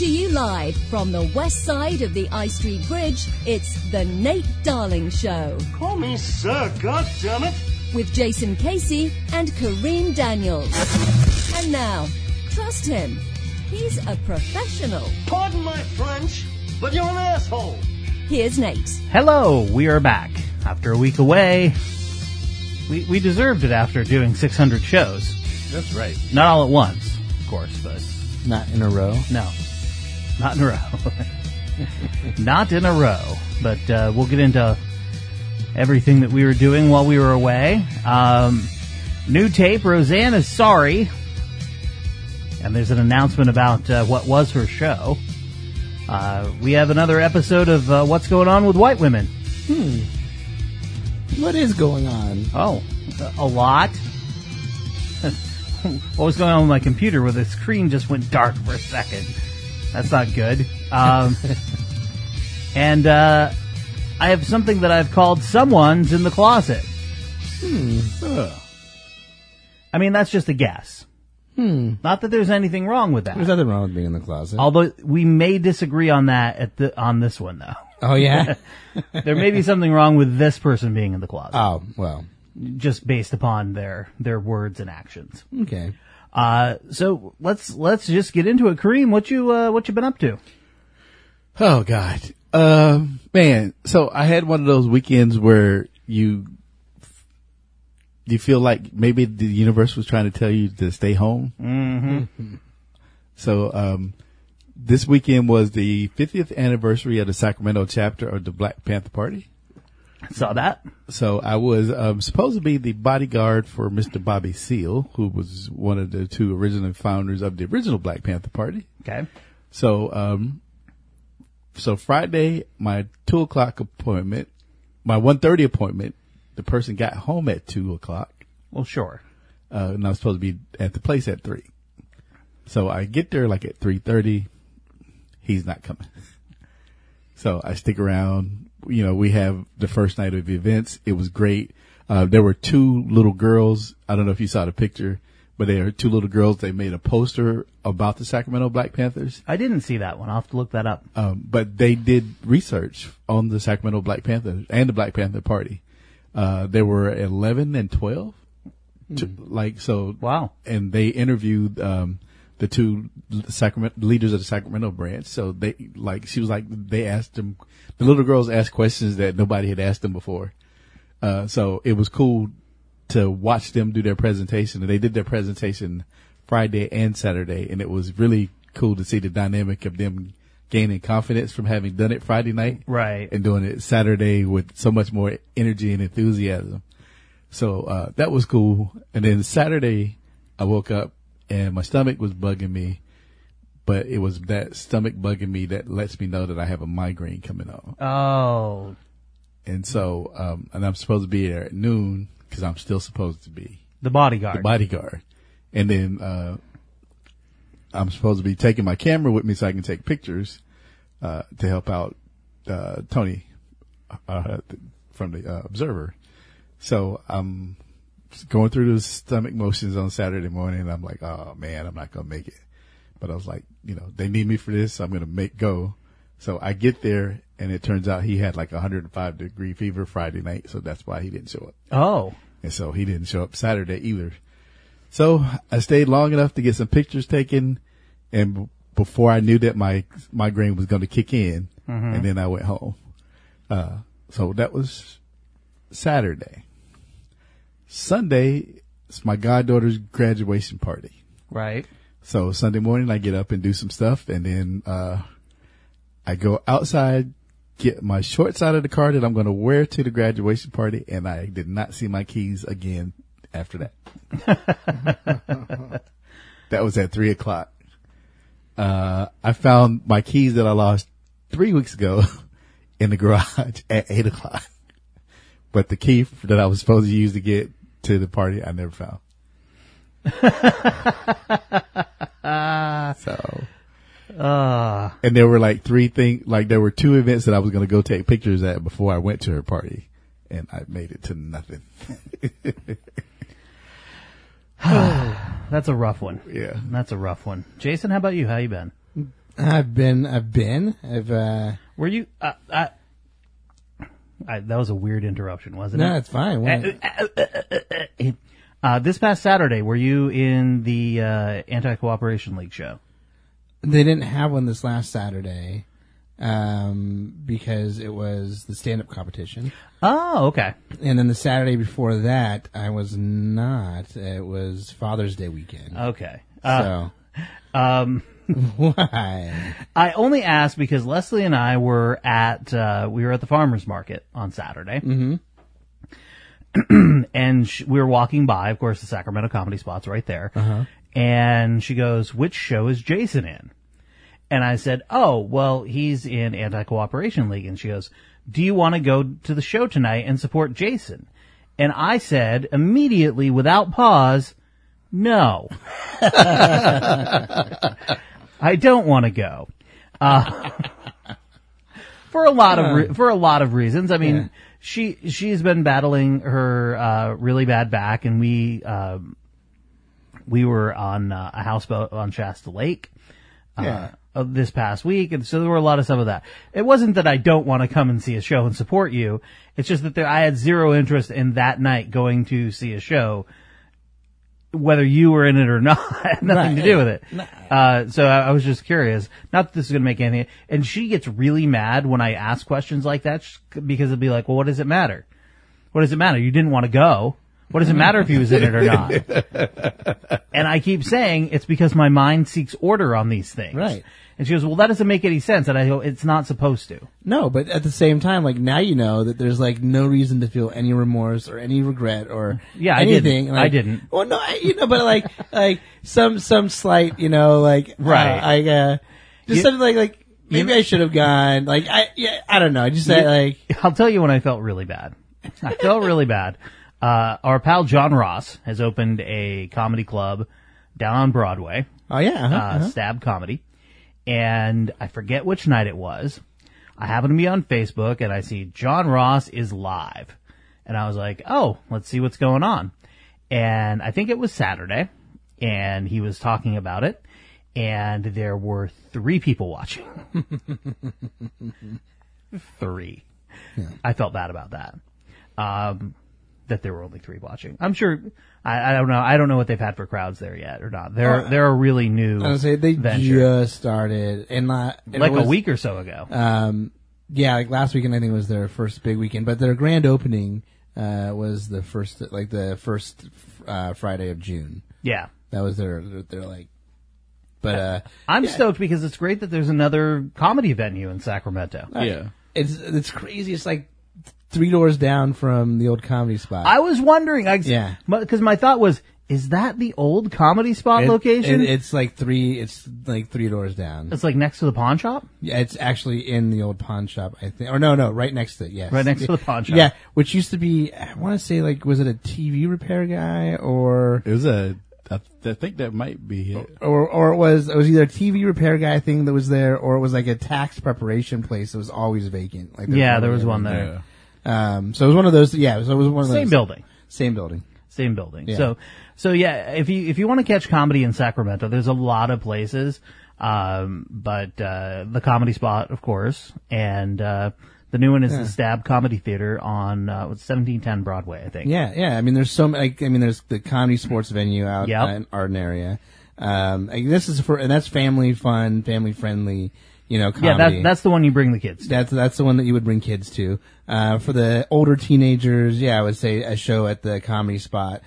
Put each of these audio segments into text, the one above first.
to you live from the west side of the I Street Bridge, it's the Nate Darling Show. Call me sir, goddammit! With Jason Casey and Kareem Daniels. And now, trust him. He's a professional. Pardon my French, but you're an asshole. Here's Nate. Hello, we are back. After a week away, we deserved it after doing 600 shows. That's right. Not all at once, of course, but... Not in a row? No, not in a row. Not in a row. But we'll get into everything that we were doing while we were away. New tape, Roseanne is sorry. And there's an announcement about what was her show. We have another episode of What's Going On with White Women. What is going on? Oh, a lot. What was going on with my computer where the screen just went dark for a second? That's not good. And I have something that I've called Someone's in the Closet. I mean, that's just a guess. Not that there's anything wrong with that. There's nothing wrong with being in the closet. Although we may disagree on that on this one, though. Oh, yeah? There may be something wrong with this person being in the closet. Oh, well. Just based upon their words and actions. Okay. So let's just get into it. Kareem, what you been up to? Oh God. Man. So I had one of those weekends where you feel like maybe the universe was trying to tell you to stay home. Mm-hmm. So, this weekend was the 50th anniversary of the Sacramento chapter of the Black Panther Party. Saw that. So I was supposed to be the bodyguard for Mr. Bobby Seale, who was one of the two original founders of the original Black Panther Party. Okay. So, so Friday, my 2:00 appointment, my 1:30 appointment, the person got home at 2:00. Well, sure. And I was supposed to be at the place at 3. So I get there like at 3:30. He's not coming. So I stick around. You know, we have the first night of events. It was great. There were 2 little girls. I don't know if you saw the picture, but they are 2 little girls. They made a poster about the Sacramento Black Panthers. I didn't see that one. I'll have to look that up. But they did research on the Sacramento Black Panthers and the Black Panther Party. There were 11 and 12. Wow. And they interviewed, the 2 leaders of the Sacramento branch. So they they asked them, the little girls asked questions that nobody had asked them before. So it was cool to watch them do their presentation, and they did their presentation Friday and Saturday. And it was really cool to see the dynamic of them gaining confidence from having done it Friday night. Right. And doing it Saturday with so much more energy and enthusiasm. So, that was cool. And then Saturday I woke up and my stomach was bugging me, but it was that stomach bugging me that lets me know that I have a migraine coming on. Oh. And so, and I'm supposed to be there at noon because I'm still supposed to be the bodyguard. And then, I'm supposed to be taking my camera with me so I can take pictures, to help out, Tony, from the, Observer. So I'm going through the stomach motions on Saturday morning, and I'm like, oh man, I'm not going to make it. But I was like, you know, they need me for this, so I'm going to go. So I get there, and it turns out he had like 105-degree fever Friday night, so that's why he didn't show up. Oh. And so he didn't show up Saturday either. So I stayed long enough to get some pictures taken, and before I knew that my migraine was going to kick in, and then I went home. So that was Saturday. Sunday, it's my goddaughter's graduation party. Right. So Sunday morning I get up and do some stuff, and then I go outside, get my shorts out of the car that I'm going to wear to the graduation party, and I did not see my keys again after that. That was at 3:00. I found my keys that I lost 3 weeks ago in the garage at 8:00. But the key that I was supposed to use to get to the party, I never found. And there were like 3 things, like there were 2 events that I was going to go take pictures at before I went to her party, and I made it to nothing. That's a rough one. Yeah. That's a rough one. Jason, how about you? How you been? I've been. Were you? That was a weird interruption, wasn't No, it? it's fine. What? This past Saturday, were you in the Anti-Cooperation League show? They didn't have one this last Saturday because it was the stand-up competition. Oh, okay. And then the Saturday before that, I was not. It was Father's Day weekend. Okay. So, why? I only asked because Leslie and I were at the farmer's market on Saturday. Mm-hmm. And we were walking by, of course, the Sacramento Comedy Spot's right there. Uh-huh. And she goes, "Which show is Jason in?" And I said, "Oh, well, he's in Anti-Cooperation League." And she goes, "Do you want to go to the show tonight and support Jason?" And I said immediately, without pause, no. I don't want to go. For a lot of reasons. I mean, she's been battling her really bad back, and we were on a houseboat on Shasta Lake this past week, and so there were a lot of stuff of that. It wasn't that I don't want to come and see a show and support you. It's just that I had zero interest in that night going to see a show, whether you were in it or not. It had nothing to do with it. So I was just curious. Not that this is going to make anything. And she gets really mad when I ask questions like that because it'll be like, well, what does it matter? What does it matter? You didn't want to go. What does it matter if he was in it or not? And I keep saying it's because my mind seeks order on these things. Right. And she goes, well, that doesn't make any sense. And I go, it's not supposed to. No, but at the same time, like, now you know that there's like no reason to feel any remorse or any regret or anything. I didn't. Well, no, but like some slight, like, right. Just something like maybe I should have gone. Like, I don't know. I just said like, I'll tell you when I felt really bad. I felt really bad. Our pal John Ross has opened a comedy club down on Broadway. Oh yeah, Stab Comedy. And I forget which night it was. I happen to be on Facebook and I see John Ross is live. And I was like, oh, let's see what's going on. And I think it was Saturday and he was talking about it and there were 3 people watching. 3. Yeah. I felt bad about that. That there were only 3 watching. I'm sure, I don't know. I don't know what they've had for crowds there yet or not. They're a really new I was say they venture. just started and like a week or so ago. Like last weekend I think was their first big weekend, but their grand opening was the first Friday of June. Yeah. That was their like. But I'm stoked because it's great that there's another comedy venue in Sacramento. Yeah. It's crazy. It's like 3 doors down from the old Comedy Spot. I was wondering, because my thought was, is that the old Comedy Spot location? It's like 3 doors down. It's like next to the pawn shop? Yeah, it's actually in the old pawn shop, I think. Or no, right next to it, yes. Right next to the pawn shop. Yeah, which used to be, I want to say, like, was it a TV repair guy or? It was I think that might be it. Or it was either a TV repair guy thing that was there, or it was like a tax preparation place that was always vacant. Like there was one there. Yeah. So it was one of those. Yeah, so it was one of those. Same building. Same building. Yeah. So if you want to catch comedy in Sacramento, there's a lot of places. But the Comedy Spot, of course, and the new one is the Stab Comedy Theater on 1710 Broadway, I think. Yeah. I mean, there's there's the Comedy Sports venue out in Arden area. This is and that's family fun, family friendly. Comedy. Yeah, that's the one you bring the kids to. That's the one that you would bring kids to. For the older teenagers, I would say a show at the Comedy Spot.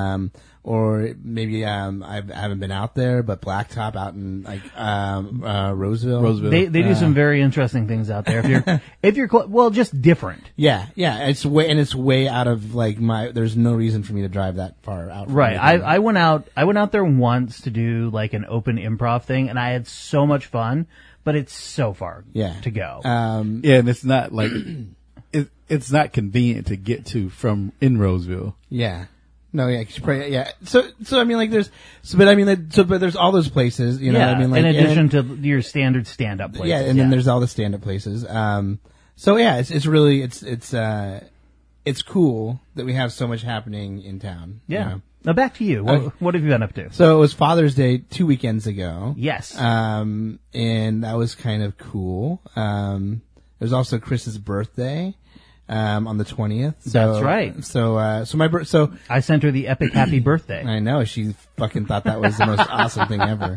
Or maybe, I haven't been out there, but Blacktop out in, Roseville. They do some very interesting things out there. If you're just different. Yeah. It's way out of, there's no reason for me to drive that far out. Right. I went out there once to do, an open improv thing, and I had so much fun. But it's so far to go. And it's not it's not convenient to get to from in Roseville. Yeah. No, yeah, 'cause you probably, yeah. So I mean, but there's all those places, what I mean? In addition to your standard stand-up places. Yeah, and then there's all the stand-up places. So yeah, it's really, it's cool that we have so much happening in town. Yeah. Now back to you. What have you been up to? So it was Father's Day 2 weekends ago. Yes. And that was kind of cool. It was also Chris's birthday, on the 20th. So, That's right. So I sent her the epic happy birthday. I know she fucking thought that was the most awesome thing ever.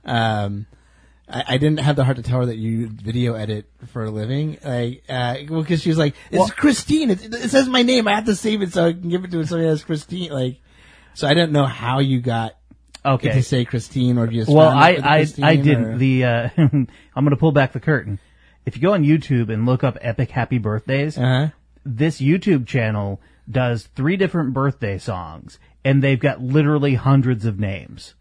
I didn't have the heart to tell her that you video edit for a living, because she was like, "It's Christine. It says my name. I have to save it so I can give it to somebody that's Christine." So I didn't know how you got it to say Christine, or just I didn't. I'm going to pull back the curtain. If you go on YouTube and look up epic happy birthdays, this YouTube channel does 3 different birthday songs, and they've got literally hundreds of names.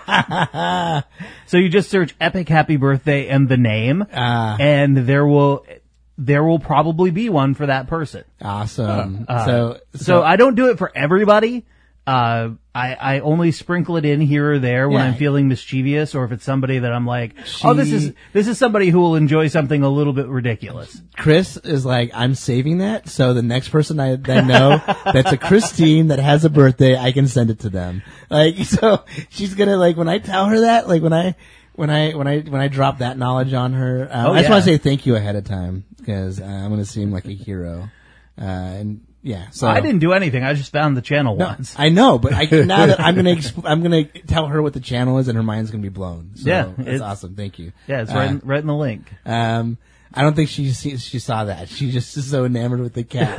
So you just search epic happy birthday and the name, and there will probably be one for that person. Awesome. So I don't do it for everybody. I only sprinkle it in here or there when I'm feeling mischievous, or if it's somebody that I'm like, this is somebody who will enjoy something a little bit ridiculous. Chris is like, I'm saving that, so the next person I know that's a Christine that has a birthday, I can send it to them. So she's gonna, when I tell her that, when I drop that knowledge on her, I just want to say thank you ahead of time, because I'm gonna seem like a hero. Yeah, so I didn't do anything. I just found the channel once. I know, but now that I'm gonna tell her what the channel is, and her mind's gonna be blown. So it's awesome. Thank you. Yeah, it's right in the link. I don't think she saw that. She just is so enamored with the cat.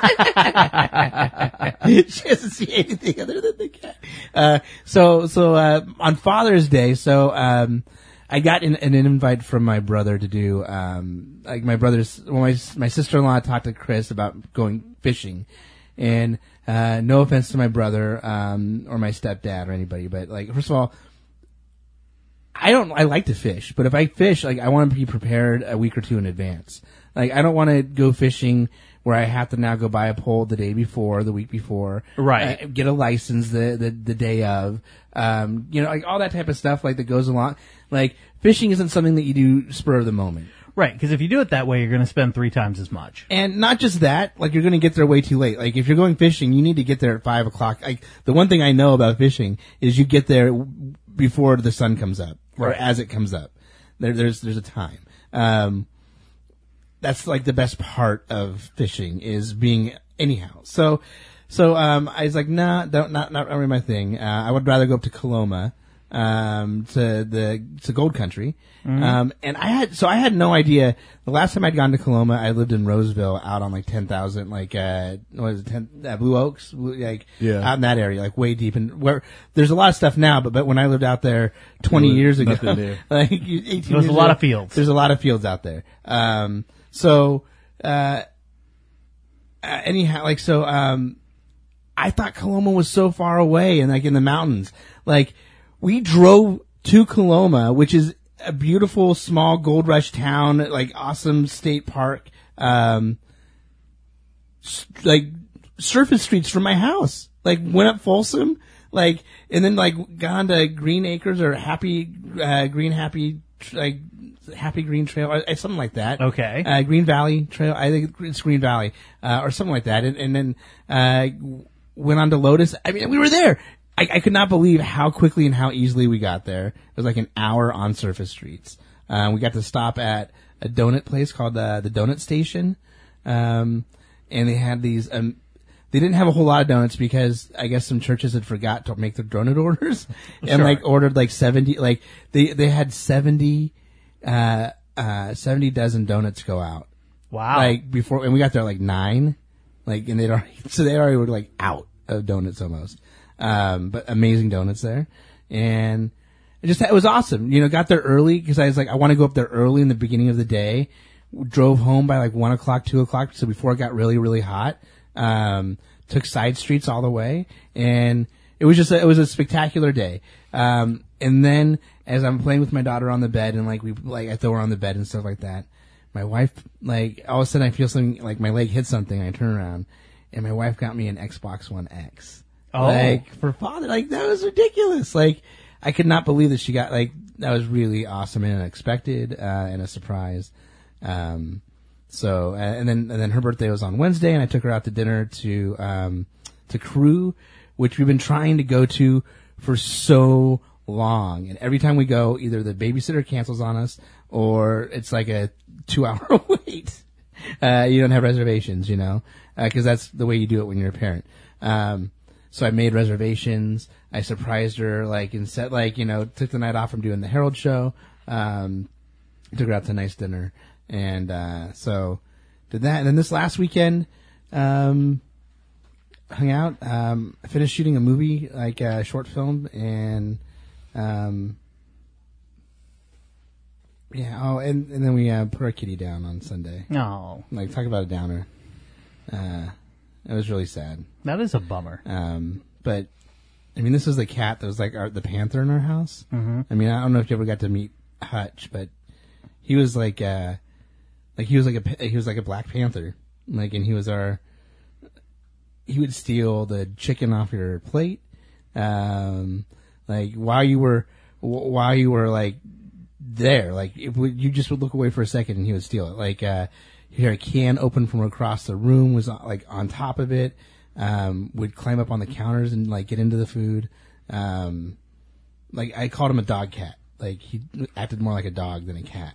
She doesn't see anything other than the cat. So on Father's Day, I got an invite from my brother to do, my sister-in-law talked to Chris about going fishing. And, no offense to my brother, or my stepdad or anybody, but first of all, I like to fish, but if I fish, I want to be prepared a week or 2 in advance. I don't want to go fishing where I have to now go buy a pole the day before, the week before. Right. Get a license the day of. All that type of stuff, that goes along. Fishing isn't something that you do spur of the moment. Right, because if you do it that way, you're going to spend 3 times as much. And not just that, you're going to get there way too late. If you're going fishing, you need to get there at 5 o'clock. The one thing I know about fishing is you get there before the sun comes up, or as it comes up. There's a time. That's the best part of fishing is being anyhow. So I was like, nah, not really my thing. I would rather go up to Coloma, to Gold Country. And I had no idea. The last time I'd gone to Coloma, I lived in Roseville out on 10,000, Blue Oaks, out in that area, way deep in where there's a lot of stuff now, but when I lived out there 20 years ago, 18 years There was a lot of fields. There's a lot of fields out there. I thought Coloma was so far away and in the mountains. We drove to Coloma, which is a beautiful small gold rush town, awesome state park, surface streets from my house. Went up Folsom, and then gone to Green Acres or Happy Green Trail, or something like that. Okay. Green Valley Trail. I think it's Green Valley, or something like that. And then, went on to Lotus. I mean, we were there. I could not believe how quickly and how easily we got there. It was an hour on surface streets. We got to stop at a donut place called, the Donut Station. And they had these, they didn't have a whole lot of donuts because I guess some churches had forgot to make their donut orders and ordered 70, they had 70 dozen donuts go out. Wow. Before, and we got there 9, and they already were out of donuts almost. But amazing donuts there. And it was awesome. Got there early because I was I want to go up there early in the beginning of the day. Drove home by 1 o'clock, 2 o'clock. So before it got really, really hot, took side streets all the way. And it was it was a spectacular day. And then as I'm playing with my daughter on the bed and I throw her on the bed and stuff like that, my wife, all of a sudden I feel something, my leg hit something. I turn around and my wife got me an Xbox One X. Oh. For father, that was ridiculous. I could not believe that she got, that was really awesome and unexpected, and a surprise. And then her birthday was on Wednesday and I took her out to dinner to Crew, which we've been trying to go to for so long. And every time we go, either the babysitter cancels on us or it's like a 2-hour wait. You don't have reservations, you know, cause that's the way you do it when you're a parent. So I made reservations. I surprised her, like, and said, like, you know, took the night off from doing the Herald show. Took her out to a nice dinner. And, so did that. And then this last weekend, hung out, finished shooting a movie, like a short film, and, yeah, oh, and then we, put our kitty down on Sunday. No, Like, talk about a downer. It was really sad. that is a bummer. But, I mean, this was the cat that was like the panther in our house. Mm-hmm. I mean, I don't know if you ever got to meet Hutch, but he was like he was like a Black Panther. Like, and he would steal the chicken off your plate. Like while you were like there, like you just would look away for a second and he would steal it. Like, he had a can open from across the room, was like on top of it. Would climb up on the counters and like get into the food. Like I called him a dog cat. Like he acted more like a dog than a cat.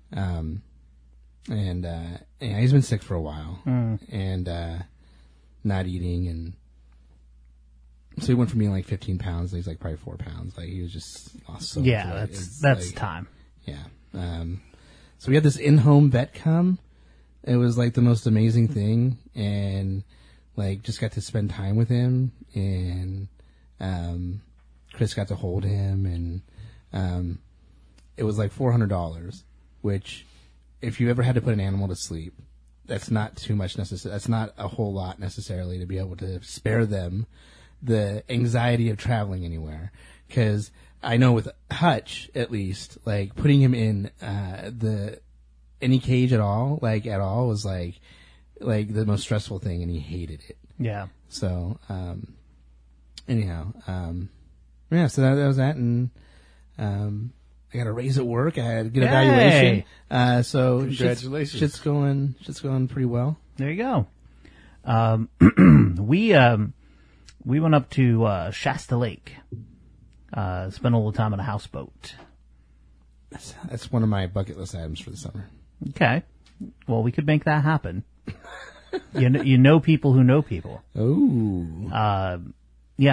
And yeah, he's been sick for a while and, not eating. And so he went from being like 15 pounds. He's like probably 4 pounds. Like he was just lost so much weight. That's like, time. Yeah. So we had this in-home vet come. It was like the most amazing thing. And, like, just got to spend time with him, and Chris got to hold him, and it was like $400, which, if you ever had to put an animal to sleep, that's not too much necessary. That's not a whole lot necessarily to be able to spare them the anxiety of traveling anywhere. Because I know with Hutch, at least, like putting him in any cage at all was like the most stressful thing, and he hated it. Yeah. So, anyhow, yeah, so that was that, and, I got a raise at work. I had a good evaluation. So congratulations. Shit's going pretty well. There you go. We went up to, Shasta Lake, spent a little time on a houseboat. That's one of my bucket list items for the summer. Okay. Well, we could make that happen. You know people who know people. Oh. Yeah,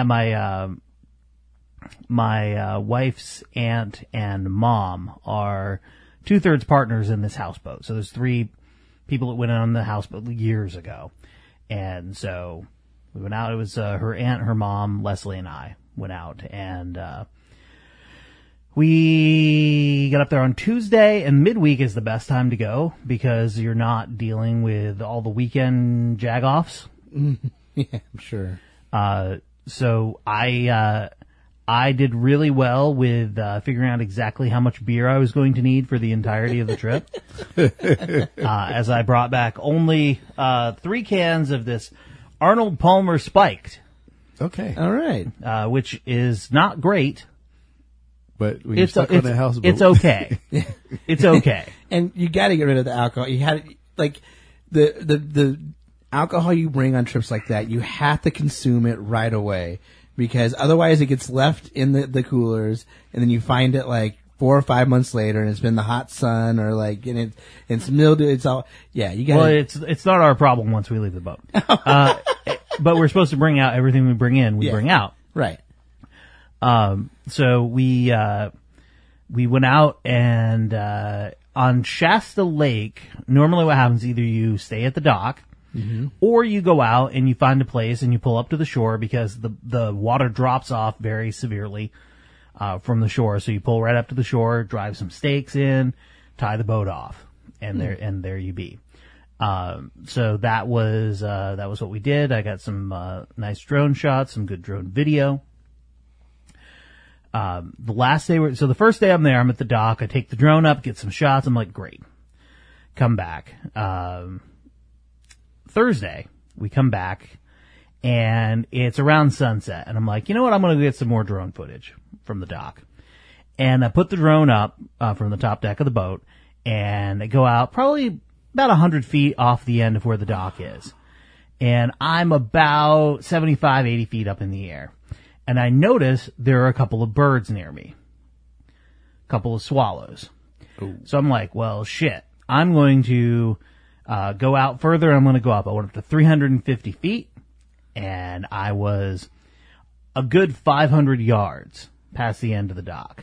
my wife's aunt and mom are 2/3 partners in this houseboat. So there's 3 people that went on the houseboat years ago. And so we went out. It was her aunt, her mom, Leslie, and I went out. And we got up there on Tuesday, and midweek is the best time to go because you're not dealing with all the weekend jagoffs. Yeah, I'm sure. So I did really well with figuring out exactly how much beer I was going to need for the entirety of the trip. As I brought back only 3 cans of this Arnold Palmer Spiked. Okay. All right. Which is not great. But when you're stuck on the houseboat. It's okay. It's okay. And you got to get rid of the alcohol. You had like the alcohol you bring on trips like that. You have to consume it right away because otherwise it gets left in the coolers, and then you find it like 4 or 5 months later, and it's been the hot sun or like and it's mildew. It's all you got. Well, it's not our problem once we leave the boat. But we're supposed to bring out everything we bring in. We bring out. Right. So we went out and, on Shasta Lake, normally what happens, either you stay at the dock, or you go out and you find a place and you pull up to the shore because the water drops off very severely, from the shore. So you pull right up to the shore, drive some stakes in, tie the boat off, and there you be. So that was what we did. I got some, nice drone shots, some good drone video. The last day, so the first day I'm there, I'm at the dock. I take the drone up, get some shots. I'm like, great. Come back. Thursday, we come back, and it's around sunset. And I'm like, you know what? I'm going to get some more drone footage from the dock. And I put the drone up from the top deck of the boat, and I go out probably about 100 feet off the end of where the dock is. and I'm about 75, 80 feet up in the air. And I notice there are a couple of birds near me. A couple of swallows. Ooh. So I'm like, well, shit. I'm going to go out further. I'm going to go up. I went up to 350 feet, and I was a good 500 yards past the end of the dock.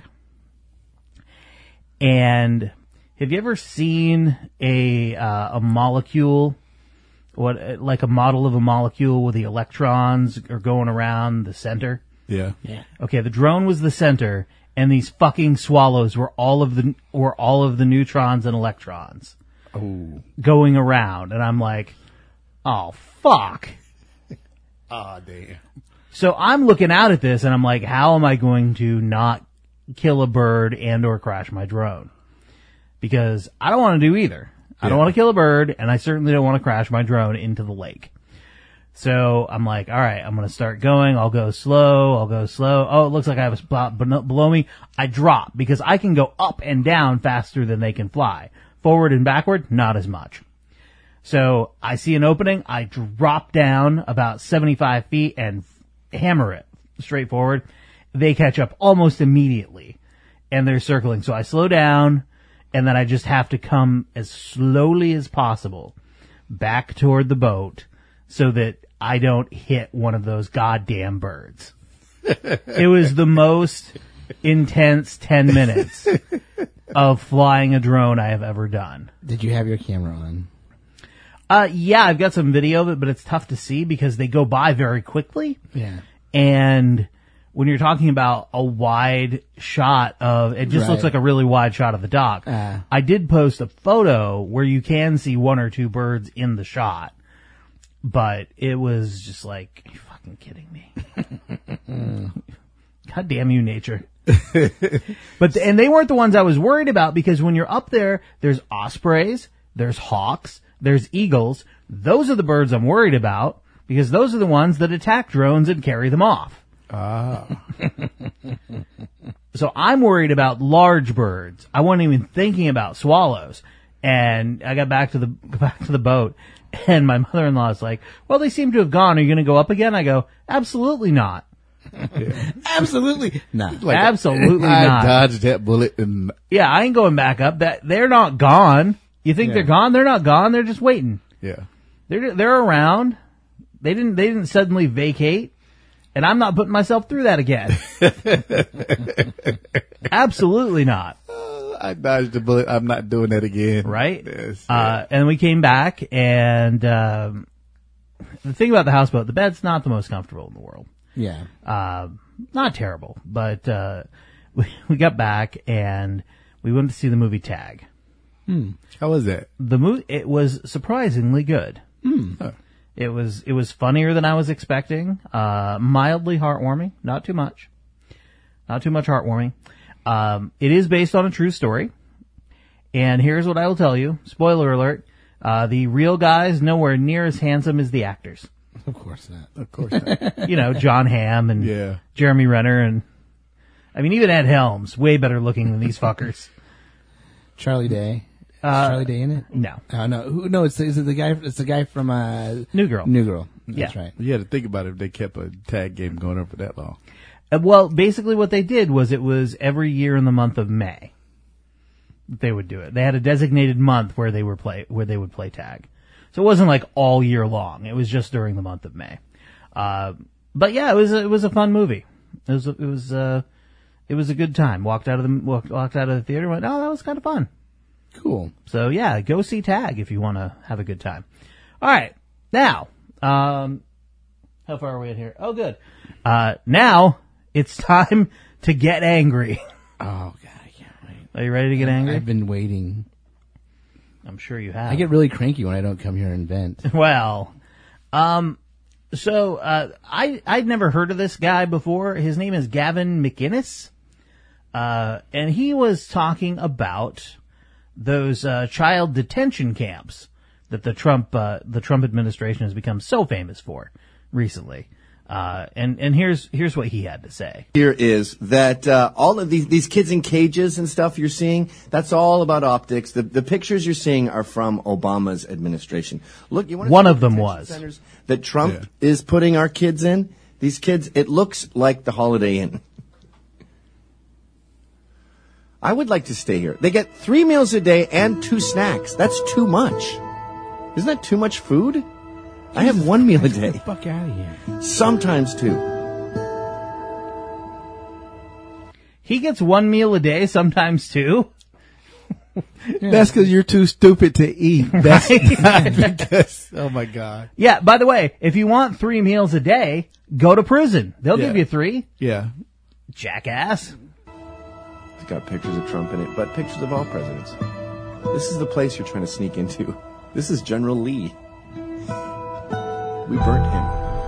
And have you ever seen a molecule, like a model of a molecule where the electrons are going around the center? Yeah. Okay, the drone was the center, and these fucking swallows were all of the neutrons and electrons going around, and I'm like, oh fuck. Ah, damn. So I'm looking out at this, and I'm like, how am I going to not kill a bird and or crash my drone? Because I don't want to do either. I don't want to kill a bird, and I certainly don't want to crash my drone into the lake. So I'm like, all right, I'm going to start going. I'll go slow. Oh, it looks like I have a spot below me. I drop because I can go up and down faster than they can fly. Forward and backward, not as much. So I see an opening. I drop down about 75 feet and hammer it straight forward. They catch up almost immediately, and they're circling. So I slow down, and then I just have to come as slowly as possible back toward the boat so that I don't hit one of those goddamn birds. It was the most intense 10 minutes of flying a drone I have ever done. Did you have your camera on? Yeah, I've got some video of it, but it's tough to see because they go by very quickly. Yeah. And when you're talking about a wide shot of, it just Right. looks like a really wide shot of the dock. I did post a photo where you can see one or two birds in the shot, but it was just like, are you fucking kidding me? God damn you, nature. And they weren't the ones I was worried about because when you're up there, there's ospreys, there's hawks, there's eagles. Those are the birds I'm worried about because those are the ones that attack drones and carry them off. So I'm worried about large birds. I wasn't even thinking about swallows. And I got back to the boat, and my mother-in-law is like, well, they seem to have gone. Are you going to go up again? I go, absolutely not. Absolutely not. Absolutely I not. dodged that bullet and Yeah, I ain't going back up. They're not gone. You think they're gone? They're not gone. They're just waiting. yeah. They're around. They didn't suddenly vacate, and I'm not putting myself through that again. Absolutely not. I dodged the bullet. I'm not doing that again. Right? Yes. And we came back, and the thing about the houseboat, the bed's not the most comfortable in the world. Yeah. Not terrible, but we got back and we went to see the movie Tag. How was that? It was surprisingly good. Huh. It was funnier than I was expecting. Mildly heartwarming, not too much heartwarming. It is based on a true story. And here's what I will tell you. Spoiler alert. The real guy's nowhere near as handsome as the actors. Of course not. Of course not. You know, John Hamm and Yeah. Jeremy Renner and, I mean, even Ed Helms, way better looking than these fuckers. Charlie Day. Is Charlie Day in it? No. No. No, is it the guy? It's the guy from New Girl. New Girl. That's Yeah. right. You had to think about it if they kept a tag game going on for that long. Well, basically what they did was it was every year in the month of May that they would do it. They had a designated month where they would play tag. So it wasn't like all year long. It was just during the month of May. But yeah, it was a fun movie. It was a good time. Walked out of the theater and went, oh, that was kind of fun. Cool. So yeah, go see Tag if you want to have a good time. All right. Now, how far are we in here? Oh, good. Now it's time to get angry. Oh God, I can't wait. Are you ready to get angry? I've been waiting. I'm sure you have. I get really cranky when I don't come here and vent. Well, so I'd never heard of this guy before. His name is Gavin McInnes, and he was talking about those child detention camps that the Trump administration has become so famous for recently. And here's what he had to say. Here is that all of these kids in cages and stuff you're seeing, that's all about optics. The pictures you're seeing are from Obama's administration. Look, you want to One see of the them detention was. centers that Trump is putting our kids in. These kids, it looks like the Holiday Inn. I would like to stay here. They get 3 meals a day and 2 snacks. That's too much. Isn't that too much food? I have 1 meal a day. Get the fuck out of here. Sometimes 2. He gets 1 meal a day, sometimes 2. That's because you're too stupid to eat. That's not because, oh my God. Yeah, by the way, if you want 3 meals a day, go to prison. They'll Yeah. give you 3. Yeah. Jackass. It's got pictures of Trump in it, but pictures of all presidents. This is the place you're trying to sneak into. This is General Lee. We burnt him.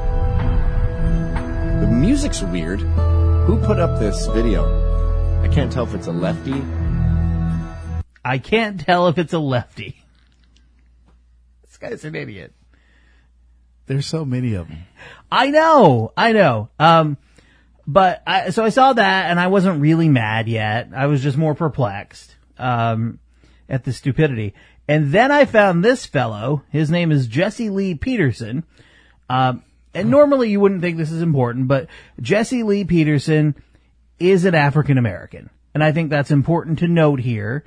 The music's weird. Who put up this video? I can't tell if it's a lefty. I can't tell if it's a lefty. This guy's an idiot. There's so many of them. I know. But so I saw that and I wasn't really mad yet. I was just more perplexed, at the stupidity. And then I found this fellow. His name is Jesse Lee Peterson. And normally you wouldn't think this is important, but Jesse Lee Peterson is an African American. And I think that's important to note here,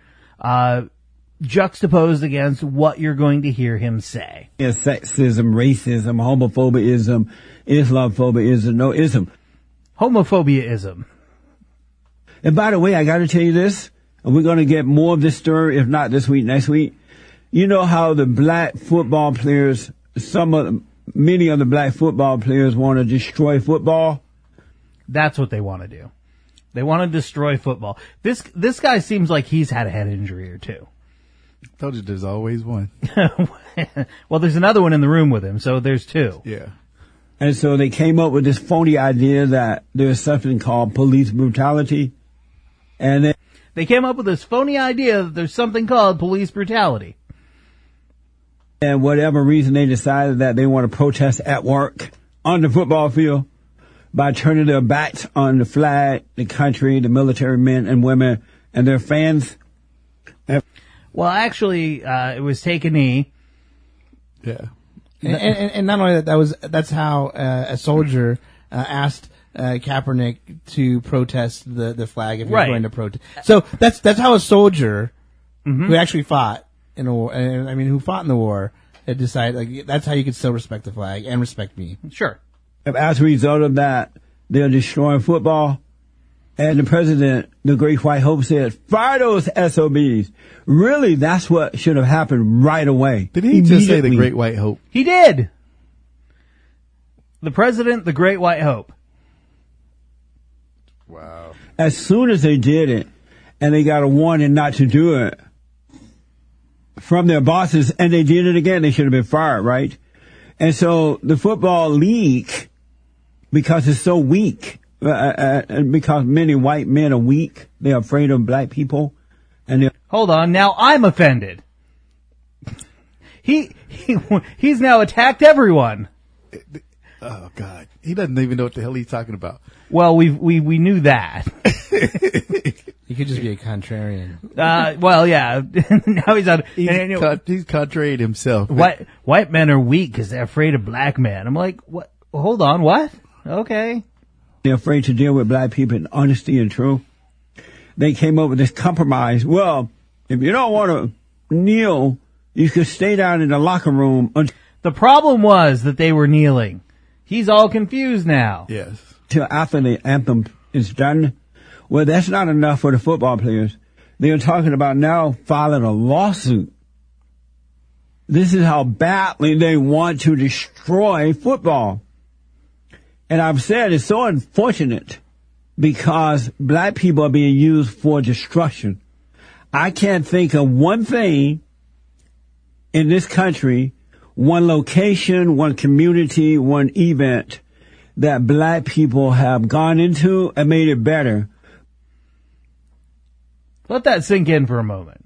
juxtaposed against what you're going to hear him say. Sexism, racism, homophobia-ism, Islamophobia-ism, no ism. Homophobia-ism. And by the way, I gotta tell you this, and we're gonna get more of this story, if not this week, next week. You know how the black football players, many of the black football players want to destroy football? That's what they want to do. They want to destroy football. This guy seems like he's had a head injury or two. Told you there's always one. Well, there's another one in the room with him, so there's 2. Yeah. And so they came up with this phony idea that there's something called police brutality. And They came up with this phony idea that there's something called police brutality. and whatever reason they decided that they want to protest at work on the football field by turning their backs on the flag, the country, the military men and women and their fans. Well, actually, it was take a knee. Yeah. And not only that's how a soldier asked Kaepernick to protest the flag if he was Right. going to protest. So that's how a soldier who actually fought in a war, who fought in the war, had decided, like, that's how you could still respect the flag and respect me. Sure. As a result of that, they're destroying football. And the president, the great white hope, said, fire those SOBs. Really, that's what should have happened right away. Did he just say the Immediately. Great White Hope? He did. The president, the Great White Hope. Wow. As soon as they did it, and they got a warning not to do it from their bosses, and they did it again, they should have been fired, right? And so the football league, because it's so weak, because many white men are weak, they're afraid of black people, and they're Hold on, now I'm offended. He's now attacked everyone. Oh God. He doesn't even know what the hell he's talking about. Well, we knew that. You could just be a contrarian. Well, yeah. Now he's on. He's contraried himself. White men are weak because they're afraid of black men. I'm like, what? Hold on, what? Okay. they're afraid to deal with black people in honesty and truth. They came up with this compromise. Well, if you don't want to kneel, you could stay down in the locker room The problem was that they were kneeling. He's all confused now. Yes. until after the anthem is done. Well, that's not enough for the football players. They're talking about now filing a lawsuit. This is how badly they want to destroy football. And I've said it's so unfortunate because black people are being used for destruction. I can't think of one thing in this country, one location, one community, one event that black people have gone into and made it better. Let that sink in for a moment.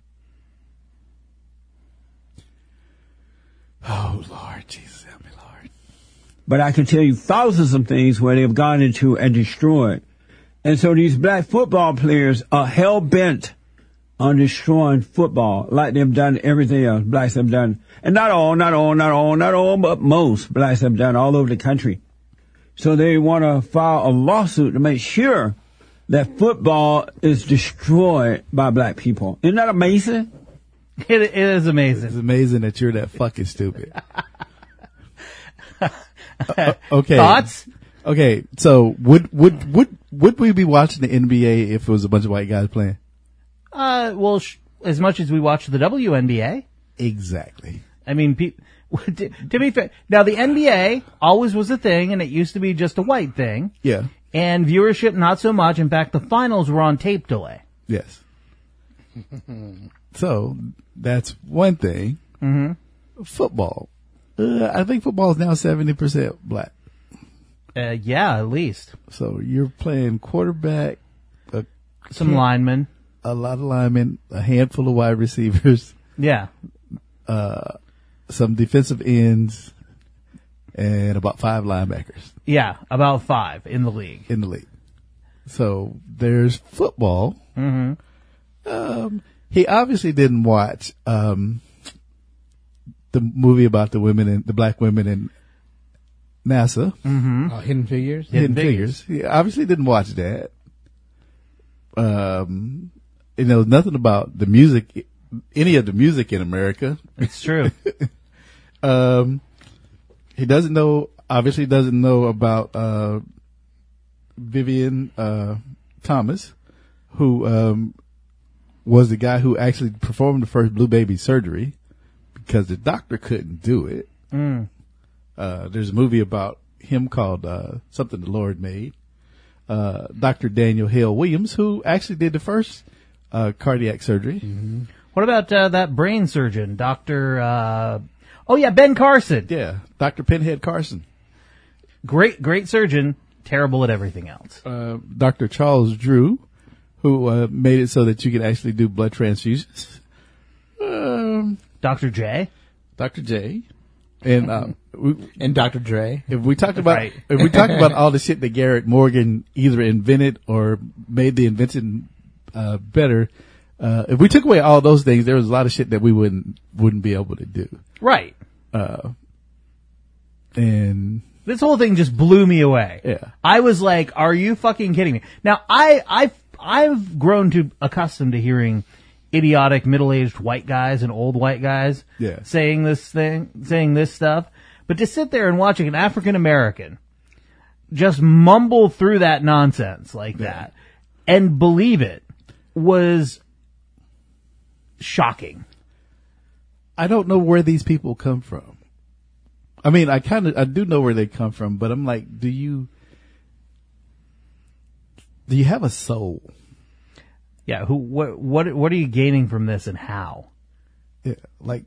Oh, Lord, Jesus, help me, Lord. but I can tell you thousands of things where they've gone into and destroyed. And so these black football players are hell-bent on destroying football like they've done everything else blacks have done. And not all, but most blacks have done all over the country. So they want to file a lawsuit to make sure that football is destroyed by black people. Isn't that amazing? It is amazing. It's amazing that you're that fucking stupid. Okay. Thoughts? Okay, so would we be watching the NBA if it was a bunch of white guys playing? Well, as much as we watch the WNBA. Exactly. I mean, to be fair, now the NBA always was a thing, and it used to be just a white thing. Yeah. And viewership, not so much. In fact, the finals were on tape delay. Yes. So that's one thing. Mm-hmm. Football. I think football is now 70% black. Yeah, at least. So you're playing quarterback, Some linemen. a lot of linemen, a handful of wide receivers, Yeah. some defensive ends, and about 5 linebackers Yeah, about 5 in the league. in the league. So there's football. Mm-hmm. He obviously didn't watch the movie about the black women in NASA. Oh, Hidden Figures. Hidden Figures. He obviously didn't watch that. He knows nothing about the music, any of the music in America. It's true. He obviously doesn't know about Vivian Thomas, who was the guy who actually performed the first blue baby surgery because the doctor couldn't do it. There's a movie about him called Something the Lord Made. Dr. Daniel Hale Williams, who actually did the first cardiac surgery. Mm-hmm. What about that brain surgeon, Dr. Ben Carson. Yeah, Dr. Pinhead Carson. Great surgeon, terrible at everything else. Dr. Charles Drew, who made it so that you could actually do blood transfusions. Dr. J. Dr. J. And And Dr. Dre. if we talk about Right. if we talk about all the shit that Garrett Morgan either invented or made the invention better, if we took away all those things, there was a lot of shit that we wouldn't be able to do. Right. And This whole thing just blew me away. Yeah. I was like, are you fucking kidding me? Now, I've grown to accustomed to hearing idiotic middle-aged white guys and old white guys Yeah. saying this stuff. But to sit there and watching an African American just mumble through that nonsense like that and believe it was shocking. I don't know where these people come from. I mean, I do know where they come from, but I'm like, do you have a soul? Yeah, what are you gaining from this and how? Yeah, like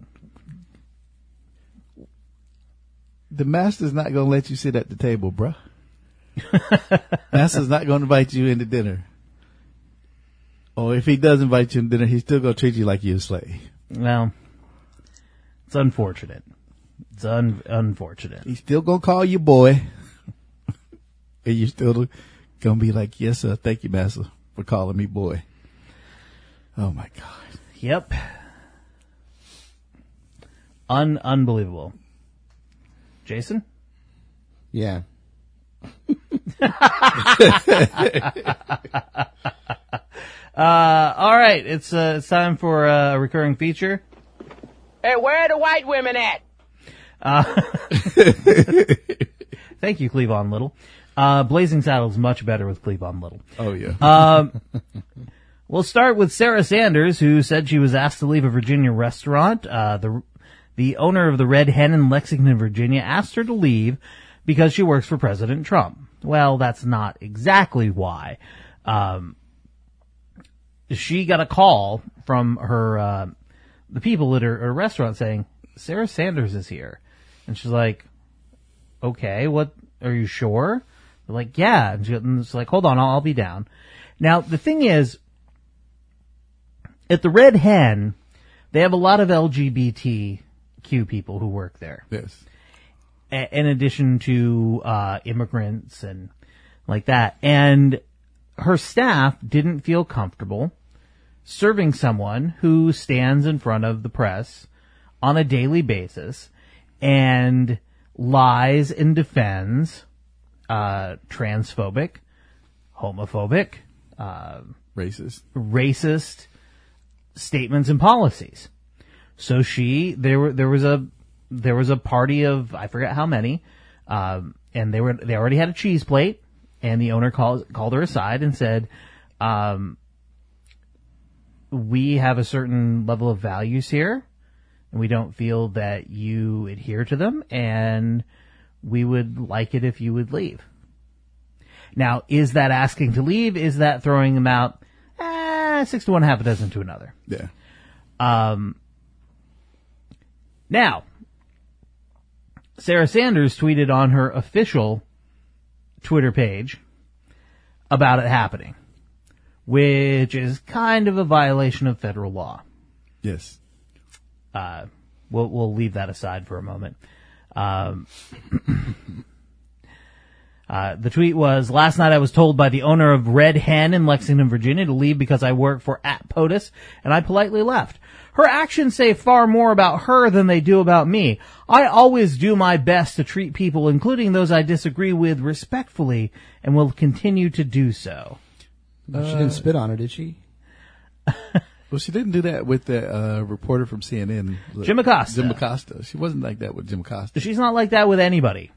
the master's not going to let you sit at the table, bruh. Master's not going to invite you into dinner. Or if he does invite you into dinner, he's still going to treat you like you're a slave. Well, it's unfortunate. It's unfortunate. He's still going to call you boy. And you're still going to be like, yes, sir. Thank you, master, for calling me boy. Oh, my God. Yep. Unbelievable. Jason? Yeah. All right. It's time for a recurring feature. Hey, where are the white women at? Thank you, Cleavon Little. Blazing Saddles much better with Cleavon Little. Oh, yeah. We'll start with Sarah Sanders, who said she was asked to leave a Virginia restaurant. The owner of the Red Hen in Lexington, Virginia, asked her to leave because she works for President Trump. Well, that's not exactly why. She got a call from her the people at her restaurant saying, Sarah Sanders is here. And she's like, okay, what, are you sure? They're like, yeah. And she's like, hold on, I'll be down. Now, the thing is, at the Red Hen, they have a lot of LGBTQ people who work there. Yes. in addition to immigrants and like that. And her staff didn't feel comfortable serving someone who stands in front of the press on a daily basis and lies and defends transphobic, homophobic, racist statements and policies. So there was a party of, I forget how many, and they already had a cheese plate, and the owner called her aside and said, we have a certain level of values here, and we don't feel that you adhere to them, and we would like it if you would leave. Now, is that asking to leave? Is that throwing them out? 6 to 1, half a dozen to another. Yeah. Now, Sarah Sanders tweeted on her official Twitter page about it happening, which is kind of a violation of federal law. Yes. We'll leave that aside for a moment. The tweet was, last night I was told by the owner of Red Hen in Lexington, Virginia to leave because I work for @POTUS, and I politely left. Her actions say far more about her than they do about me. I always do my best to treat people, including those I disagree with, respectfully, and will continue to do so. She didn't spit on her, did she? Well, she didn't do that with the reporter from CNN. Jim Acosta. Jim Acosta. She wasn't like that with Jim Acosta. She's not like that with anybody.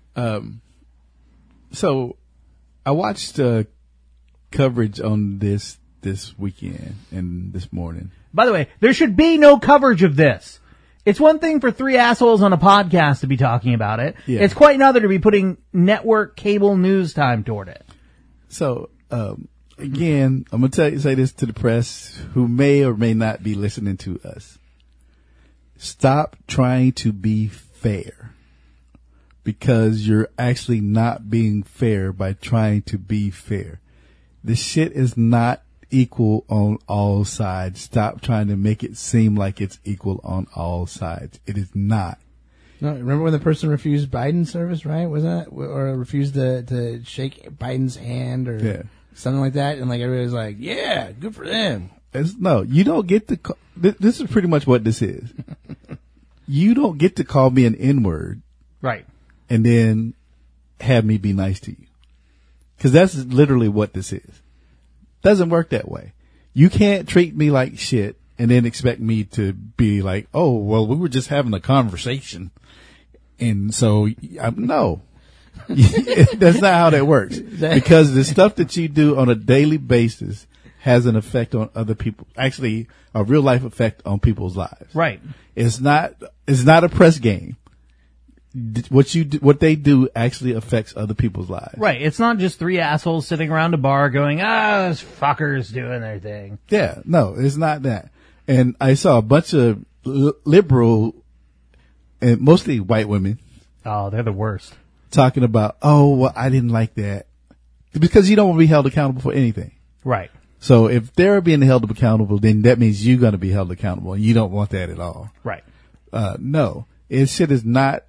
So I watched coverage on this weekend and this morning. By the way, there should be no coverage of this. It's one thing for 3 assholes on a podcast to be talking about it. Yeah. It's quite another to be putting network cable news time toward it. So, again, I'm going to say this to the press who may or may not be listening to us. Stop trying to be fair, because you're actually not being fair by trying to be fair. This shit is not equal on all sides. Stop trying to make it seem like it's equal on all sides. It is not. No, remember when the person refused Biden's service, right? Was that, or refused to shake Biden's hand or something like that? And like everybody was like, "Yeah, good for them." No, you don't get to. This is pretty much what this is. You don't get to call me an N-word, right? And then have me be nice to you, because that's literally what this is. Doesn't work that way. You can't treat me like shit and then expect me to be like, "Oh, well, we were just having a conversation." And so, no, that's not how that works. Because the stuff that you do on a daily basis has an effect on other people. Actually, a real life effect on people's lives. Right. It's not a press game. What they do actually affects other people's lives. Right. It's not just 3 assholes sitting around a bar going, those fuckers doing their thing. Yeah. No, it's not that. And I saw a bunch of liberal and mostly white women. Oh, they're the worst. Talking about, oh, well, I didn't like that. Because you don't want to be held accountable for anything. Right. So if they're being held accountable, then that means you're going to be held accountable, and you don't want that at all. Right. No. It's not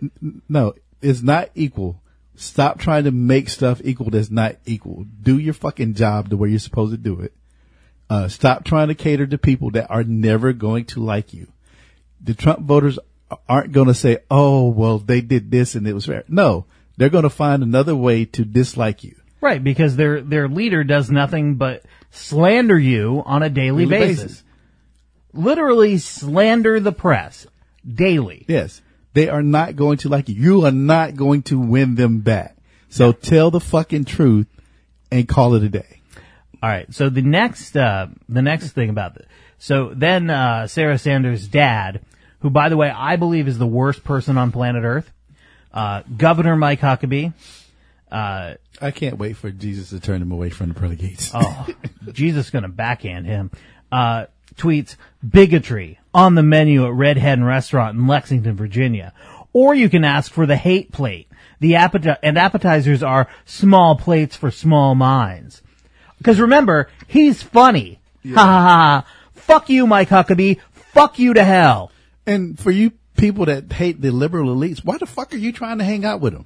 equal. Stop trying to make stuff equal that's not equal. Do your fucking job the way you're supposed to do it. Stop trying to cater to people that are never going to like you. The Trump voters aren't going to say, "Oh, well, they did this and it was fair." No, they're going to find another way to dislike you. Right, because their leader does nothing but slander you on a daily basis. Literally slander the press daily. Yes. They are not going to like you. You are not going to win them back. So tell the fucking truth and call it a day. All right. So the next thing about this. So then, Sarah Sanders' dad, who, by the way, I believe is the worst person on planet Earth, Governor Mike Huckabee. I can't wait for Jesus to turn him away from the pearly gates. Oh, Jesus gonna backhand him. Tweets, bigotry on the menu at Red Hen Restaurant in Lexington, Virginia. Or you can ask for the hate plate. And appetizers are small plates for small minds. Because remember, he's funny. Yeah. Ha ha ha. Fuck you, Mike Huckabee. Fuck you to hell. And for you people that hate the liberal elites, why the fuck are you trying to hang out with them?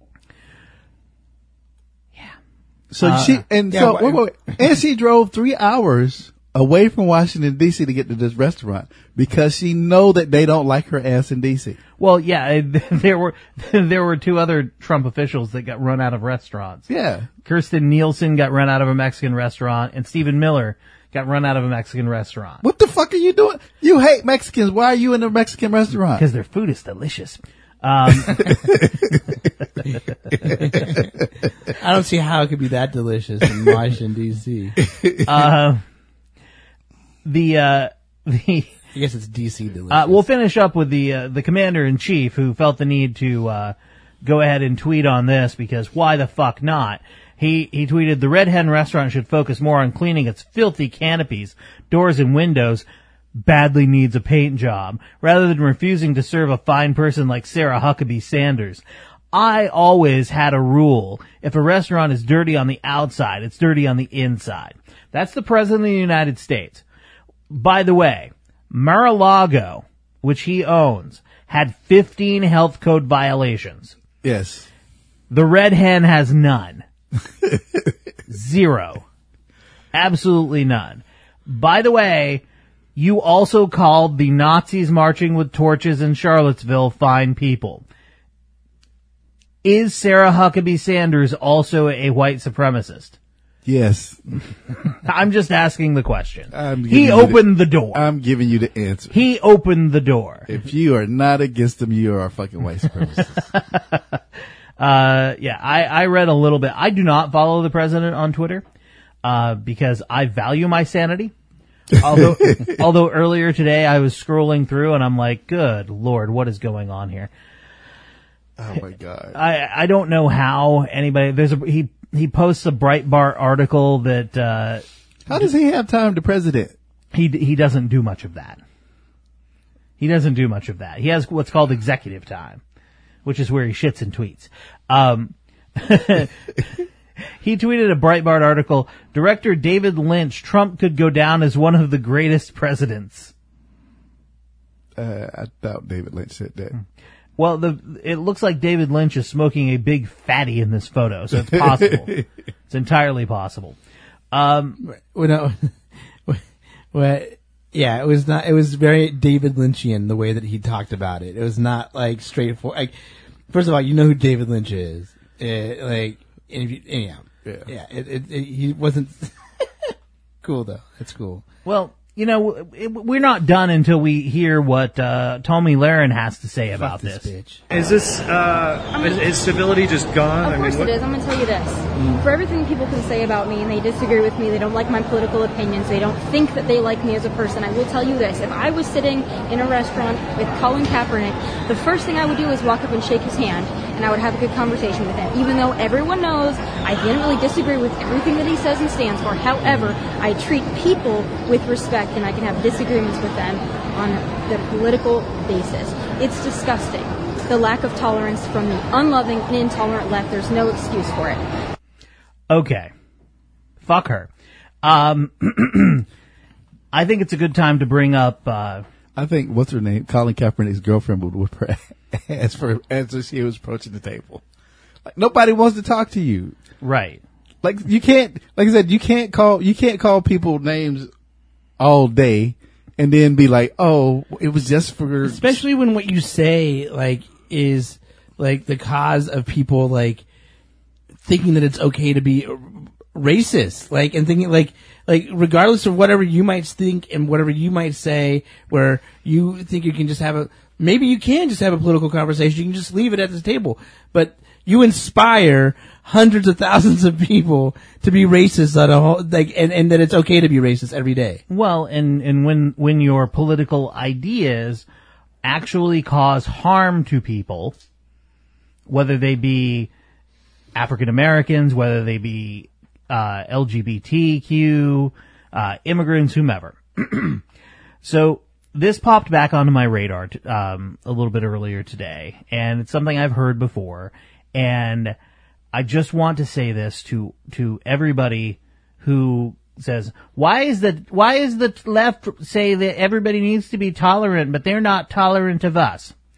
Yeah. So wait. And she drove 3 hours away from Washington D.C. to get to this restaurant because she know that they don't like her ass in D.C. Well, yeah, there were two other Trump officials that got run out of restaurants. Yeah. Kirsten Nielsen got run out of a Mexican restaurant, and Stephen Miller got run out of a Mexican restaurant. What the fuck are you doing? You hate Mexicans. Why are you in a Mexican restaurant? Because their food is delicious. I don't see how it could be that delicious in Washington D.C. I guess it's D.C. delicious. We'll finish up with the commander-in-chief who felt the need to go ahead and tweet on this because why the fuck not? He tweeted, the Red Hen restaurant should focus more on cleaning its filthy canopies, doors, and windows. Badly needs a paint job, rather than refusing to serve a fine person like Sarah Huckabee Sanders. I always had a rule. If a restaurant is dirty on the outside, it's dirty on the inside. That's the President of the United States. By the way, Mar-a-Lago, which he owns, had 15 health code violations. Yes. The Red Hen has none. 0. Absolutely none. By the way, you also called the Nazis marching with torches in Charlottesville fine people. Is Sarah Huckabee Sanders also a white supremacist? Yes. I'm just asking the question. He opened the door. I'm giving you the answer. He opened the door. If you are not against them, you are a fucking white supremacist. Yeah, I read a little bit. I do not follow the president on Twitter, because I value my sanity. Although earlier today I was scrolling through and I'm like, good Lord, what is going on here? Oh my God. I don't know how anybody, he posts a Breitbart article that, how does he have time to president? He doesn't do much of that. He doesn't do much of that. He has what's called executive time, which is where he shits and tweets. He tweeted a Breitbart article, Director David Lynch, Trump could go down as one of the greatest presidents. I doubt David Lynch said that. Well, it looks like David Lynch is smoking a big fatty in this photo, so it's possible. It's entirely possible. Yeah, it was not. It was very David Lynchian the way that he talked about it. It was not like straightforward. Like, first of all, you know who David Lynch is. He wasn't cool though. That's cool. Well, you know, we're not done until we hear what Tommy Lahren has to say about this. Bitch. Is this is civility just gone? Of course it is. I'm going to tell you this. For everything people can say about me, and they disagree with me, they don't like my political opinions, they don't think that they like me as a person, I will tell you this. If I was sitting in a restaurant with Colin Kaepernick, the first thing I would do is walk up and shake his hand, and I would have a good conversation with him. Even though everyone knows I vehemently disagree with everything that he says and stands for. However, I treat people with respect, and I can have disagreements with them on the political basis. It's disgusting. The lack of tolerance from the unloving and intolerant left, there's no excuse for it. Okay. Fuck her. I think it's a good time to bring up, I think, what's her name? Colin Kaepernick's girlfriend would whip her ass as she was approaching the table. Like, nobody wants to talk to you. right. Like, you can't, like I said, you can't call people names all day and then be like, oh, it was just for, Especially when what you say, like, is, like, the cause of people, like, thinking that it's okay to be racist. Like, and thinking, like, regardless of whatever you might think and whatever you might say, where you think you can just have maybe you can just have a political conversation, you can just leave it at the table. But you inspire hundreds of thousands of people to be racist on a whole, like, and that it's okay to be racist every day. Well, and when your political ideas actually cause harm to people, whether they be African Americans, whether they be LGBTQ, immigrants, whomever. So this popped back onto my radar a little bit earlier today, and it's something I've heard before, and I just want to say this to everybody who says, why is the left say that everybody needs to be tolerant, but they're not tolerant of us?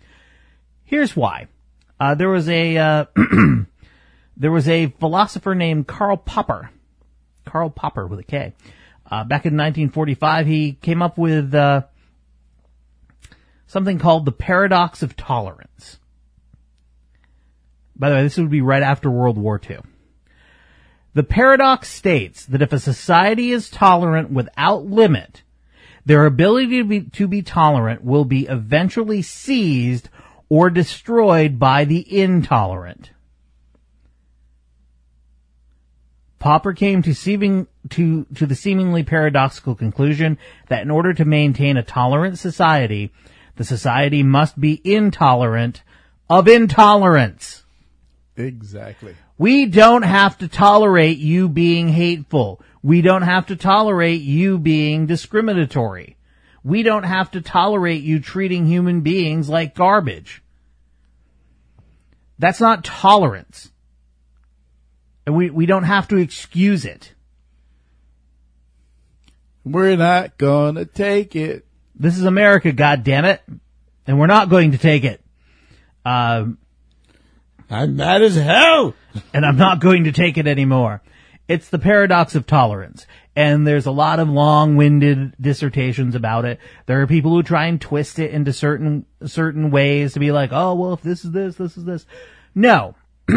Here's why. There was a philosopher named Karl Popper with a K. Back in 1945, he came up with something called the paradox of tolerance. By the way, this would be right after World War II. The paradox states that if a society is tolerant without limit, their ability to be tolerant will be eventually seized or destroyed by the intolerant. Popper came to the seemingly paradoxical conclusion that in order to maintain a tolerant society, the society must be intolerant of intolerance. Exactly. We don't have to tolerate you being hateful. We don't have to tolerate you being discriminatory. We don't have to tolerate you treating human beings like garbage. That's not tolerance. And we don't have to excuse it. We're not gonna take it. This is America, goddammit. And we're not going to take it. I'm mad as hell. And I'm not going to take it anymore. It's the paradox of tolerance. And there's a lot of long-winded dissertations about it. There are people who try and twist it into certain ways to be like, oh, well, if this is this, this is this. No.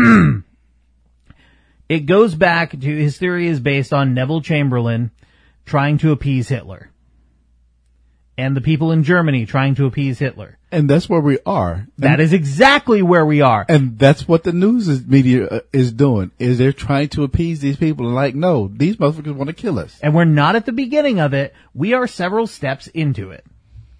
It goes back to, his theory is based on Neville Chamberlain trying to appease Hitler. And the people in Germany trying to appease Hitler. And that's where we are. That is exactly where we are. And that's what the media is doing, is they're trying to appease these people and like, no, these motherfuckers want to kill us. And we're not at the beginning of it. We are several steps into it.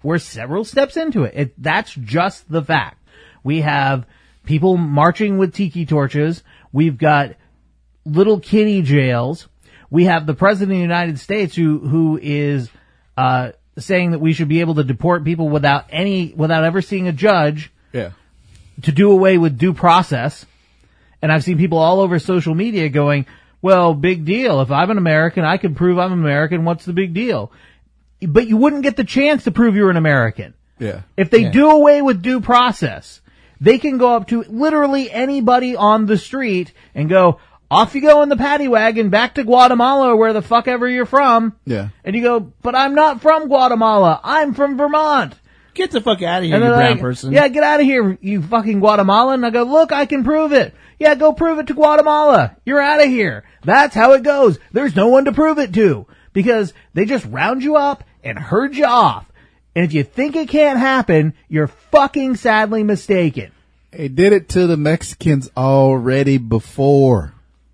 That's just the fact. We have people marching with tiki torches. We've got little kiddie jails. We have the President of the United States who is, saying that we should be able to deport people without ever seeing a judge. Yeah. To do away with due process. And I've seen people all over social media going, well, big deal. If I'm an American, I can prove I'm American. What's the big deal? But you wouldn't get the chance to prove you're an American. Yeah. If they do away with due process, they can go up to literally anybody on the street and go, off you go in the paddy wagon back to Guatemala or where the fuck ever you're from. Yeah. And you go, but I'm not from Guatemala. I'm from Vermont. Get the fuck out of here, you brown person. Yeah, get out of here, you fucking Guatemalan. And I go, look, I can prove it. Yeah, go prove it to Guatemala. You're out of here. That's how it goes. There's no one to prove it to because they just round you up and herd you off. And if you think it can't happen, you're fucking sadly mistaken. They did it to the Mexicans already before.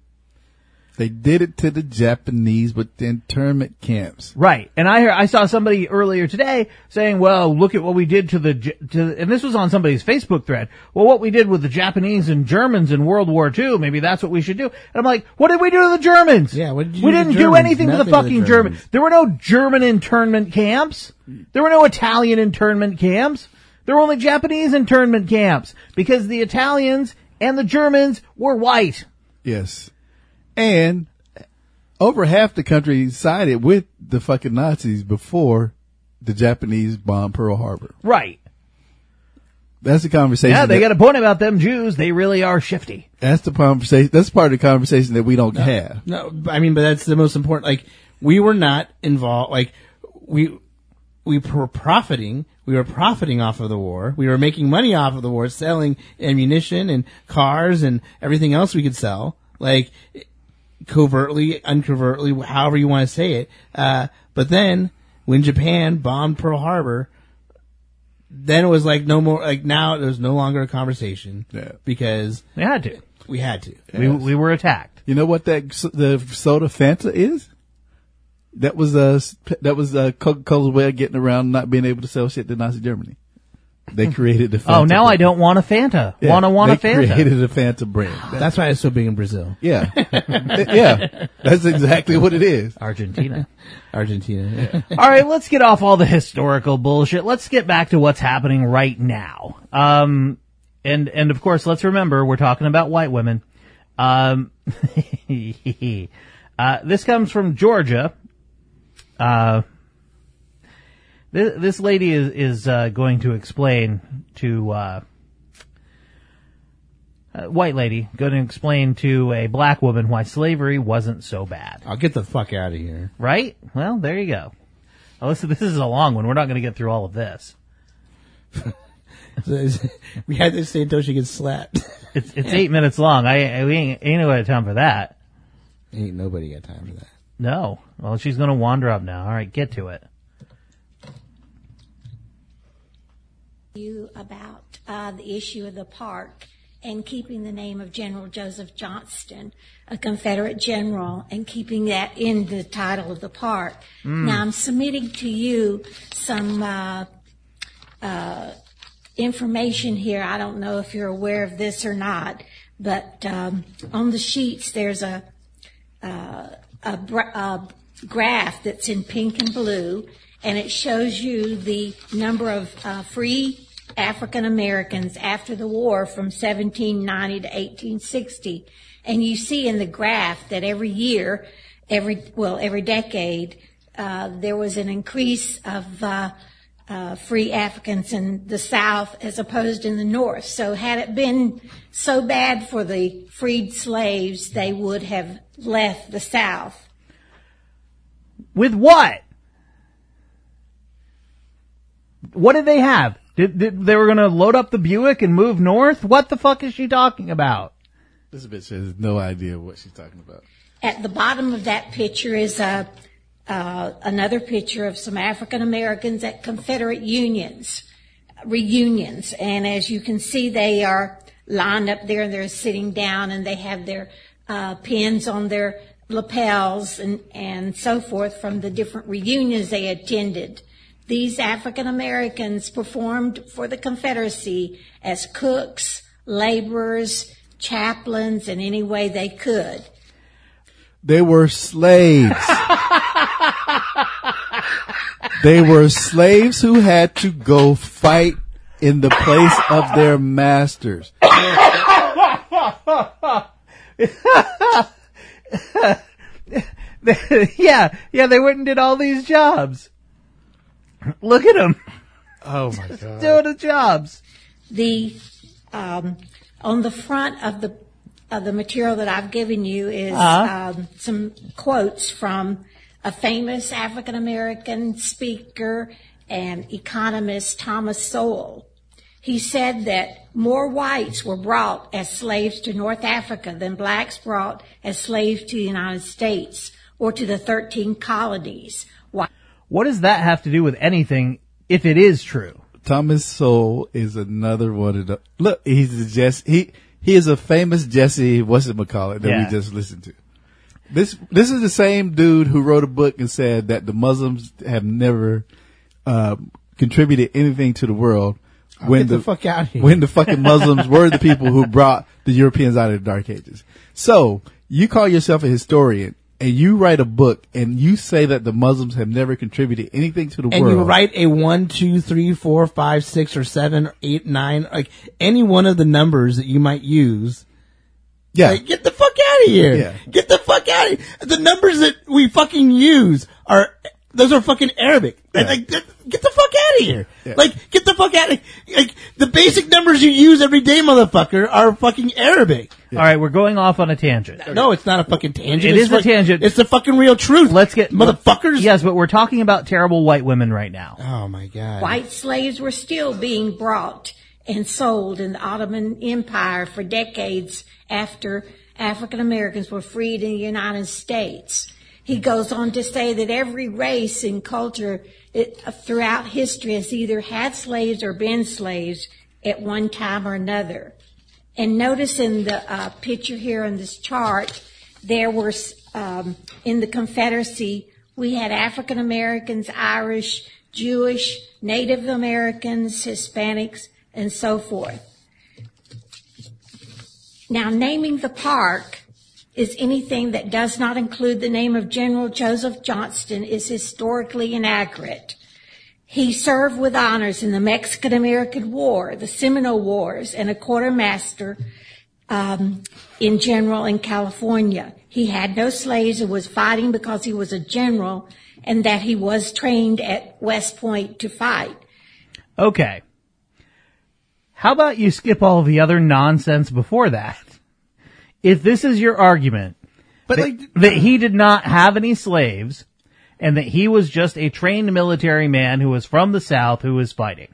They did it to the Japanese with the internment camps. Right. And I saw somebody earlier today saying, well, look at what we did and this was on somebody's Facebook thread. Well, what we did with the Japanese and Germans in World War II, maybe that's what we should do. And I'm like, what did we do to the Germans? Yeah, what did you We do to didn't the do Germans? anything to the Nothing to the fucking Germans. Germans. There were no German internment camps. There were no Italian internment camps. There were only Japanese internment camps because the Italians and the Germans were white. Yes. And over half the country sided with the fucking Nazis before the Japanese bombed Pearl Harbor. Right. That's the conversation. Yeah, they got a point about them Jews. They really are shifty. That's the conversation. That's part of the conversation that we don't have. No, I mean, but that's the most important. Like, we were not involved. Like, we were profiting. We were profiting off of the war. We were making money off of the war, selling ammunition and cars and everything else we could sell. Like, covertly, uncovertly, however you want to say it. But then, when Japan bombed Pearl Harbor, then it was like no more, like now there's no longer a conversation. Yeah. Because We had to. we had to. We were attacked. You know what the soda Fanta is? That was Coca-Cola's way of getting around not being able to sell shit to Nazi Germany. They created the Fanta. Oh, now brand. I don't want a Fanta. Yeah, Want a they Fanta. created a Fanta brand. That's why it's so big in Brazil. Yeah. Yeah. That's exactly what it is. Argentina. Argentina. All right, let's get off all the historical bullshit. Let's get back to what's happening right now. And of course, let's remember we're talking about white women. This comes from Georgia. This lady is going to explain to white lady going to explain to a black woman why slavery wasn't so bad. I'll get the fuck out of here. Right? Well, there you go. Alyssa, this is a long one. We're not going to get through all of this. We had this say until she gets slapped. It's 8 minutes long. We ain't nobody got time for that. Ain't nobody got time for that. No. Well, she's going to wander up now. All right, get to it. You about the issue of the park and keeping the name of General Joseph Johnston, a Confederate general, and keeping that in the title of the park. Now, I'm submitting to you some information here. I don't know if you're aware of this or not, but on the sheets there's a graph that's in pink and blue, and it shows you the number of free African Americans after the war from 1790 to 1860. And you see in the graph that every year, every decade, there was an increase of free Africans in the South as opposed in the North. So had it been so bad for the freed slaves, they would have left the South. With what? What did they have? They were going to load up the Buick and move north? What the fuck is she talking about? This bitch has no idea what she's talking about. At the bottom of that picture is another picture of some African Americans at Confederate reunions. And as you can see, they are lined up there and they're sitting down and they have their pins on their lapels and so forth from the different reunions they attended. These African Americans performed for the Confederacy as cooks, laborers, chaplains, in any way they could. They were slaves. They were slaves who had to go fight in the place of their masters. Yeah, they went and did all these jobs. Look at them. Oh my God. Doing the jobs. The, on the front of the material that I've given you is, some quotes from a famous African American speaker and economist, Thomas Sowell. He said that more whites were brought as slaves to North Africa than blacks brought as slaves to the United States or to the 13 colonies. What does that have to do with anything if it is true? Thomas Sowell is another one of the, look, he is a famous Jesse whatchamacallit that we just listened to. This is the same dude who wrote a book and said that the Muslims have never contributed anything to the world. Get the fuck out of here. When the fucking Muslims were the people who brought the Europeans out of the Dark Ages. So you call yourself a historian and you write a book and you say that the Muslims have never contributed anything to the world. And you write a 1, 2, 3, 4, 5, 6, or 7, or 8, 9, like any one of the numbers that you might use. Yeah. Like, get the fuck out of here. Yeah. Get the fuck out of here. The numbers that we fucking use those are fucking Arabic. Yeah. Like, get the fuck out of here. Yeah. Like, get the fuck out of here. Like, the basic numbers you use every day, motherfucker, are fucking Arabic. Yeah. All right, we're going off on a tangent. No, it's not a fucking tangent. It is a tangent. It's the fucking real truth. Let's get motherfuckers. Yes, but we're talking about terrible white women right now. Oh my God. White slaves were still being brought and sold in the Ottoman Empire for decades after African Americans were freed in the United States. He goes on to say that every race and culture throughout history has either had slaves or been slaves at one time or another. And notice in the picture here on this chart, there were, in the Confederacy, we had African Americans, Irish, Jewish, Native Americans, Hispanics, and so forth. Now, naming the park is anything that does not include the name of General Joseph Johnston is historically inaccurate. He served with honors in the Mexican-American War, the Seminole Wars, and a quartermaster in general in California. He had no slaves and was fighting because he was a general and that he was trained at West Point to fight. Okay. How about you skip all of the other nonsense before that? If this is your argument, that he did not have any slaves, and that he was just a trained military man who was from the South who was fighting,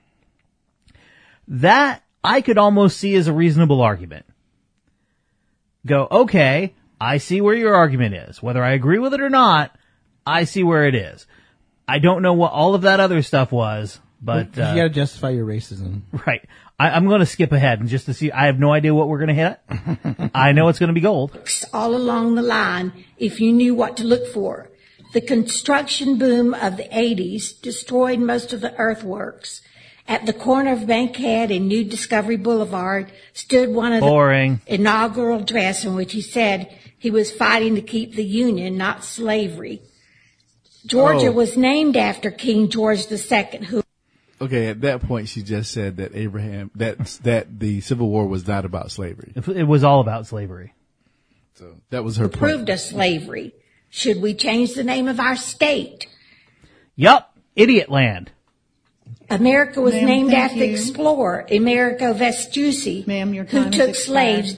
that I could almost see as a reasonable argument. Go, okay, I see where your argument is. Whether I agree with it or not, I see where it is. I don't know what all of that other stuff was, but... you gotta justify your racism. Right. I'm going to skip ahead and just to see, I have no idea what we're going to hit. I know it's going to be gold. All along the line, if you knew what to look for. The construction boom of the 80s destroyed most of the earthworks. At the corner of Bankhead and New Discovery Boulevard stood one of the inaugural address in which he said he was fighting to keep the Union, not slavery. Georgia was named after King George II, who... Okay, at that point, she just said that that the Civil War was not about slavery. It was all about slavery. So that was her point. Approved of slavery. Should we change the name of our state? Yup, Idiot Land. America was named after the explorer, Amerigo Vespucci, who took slaves.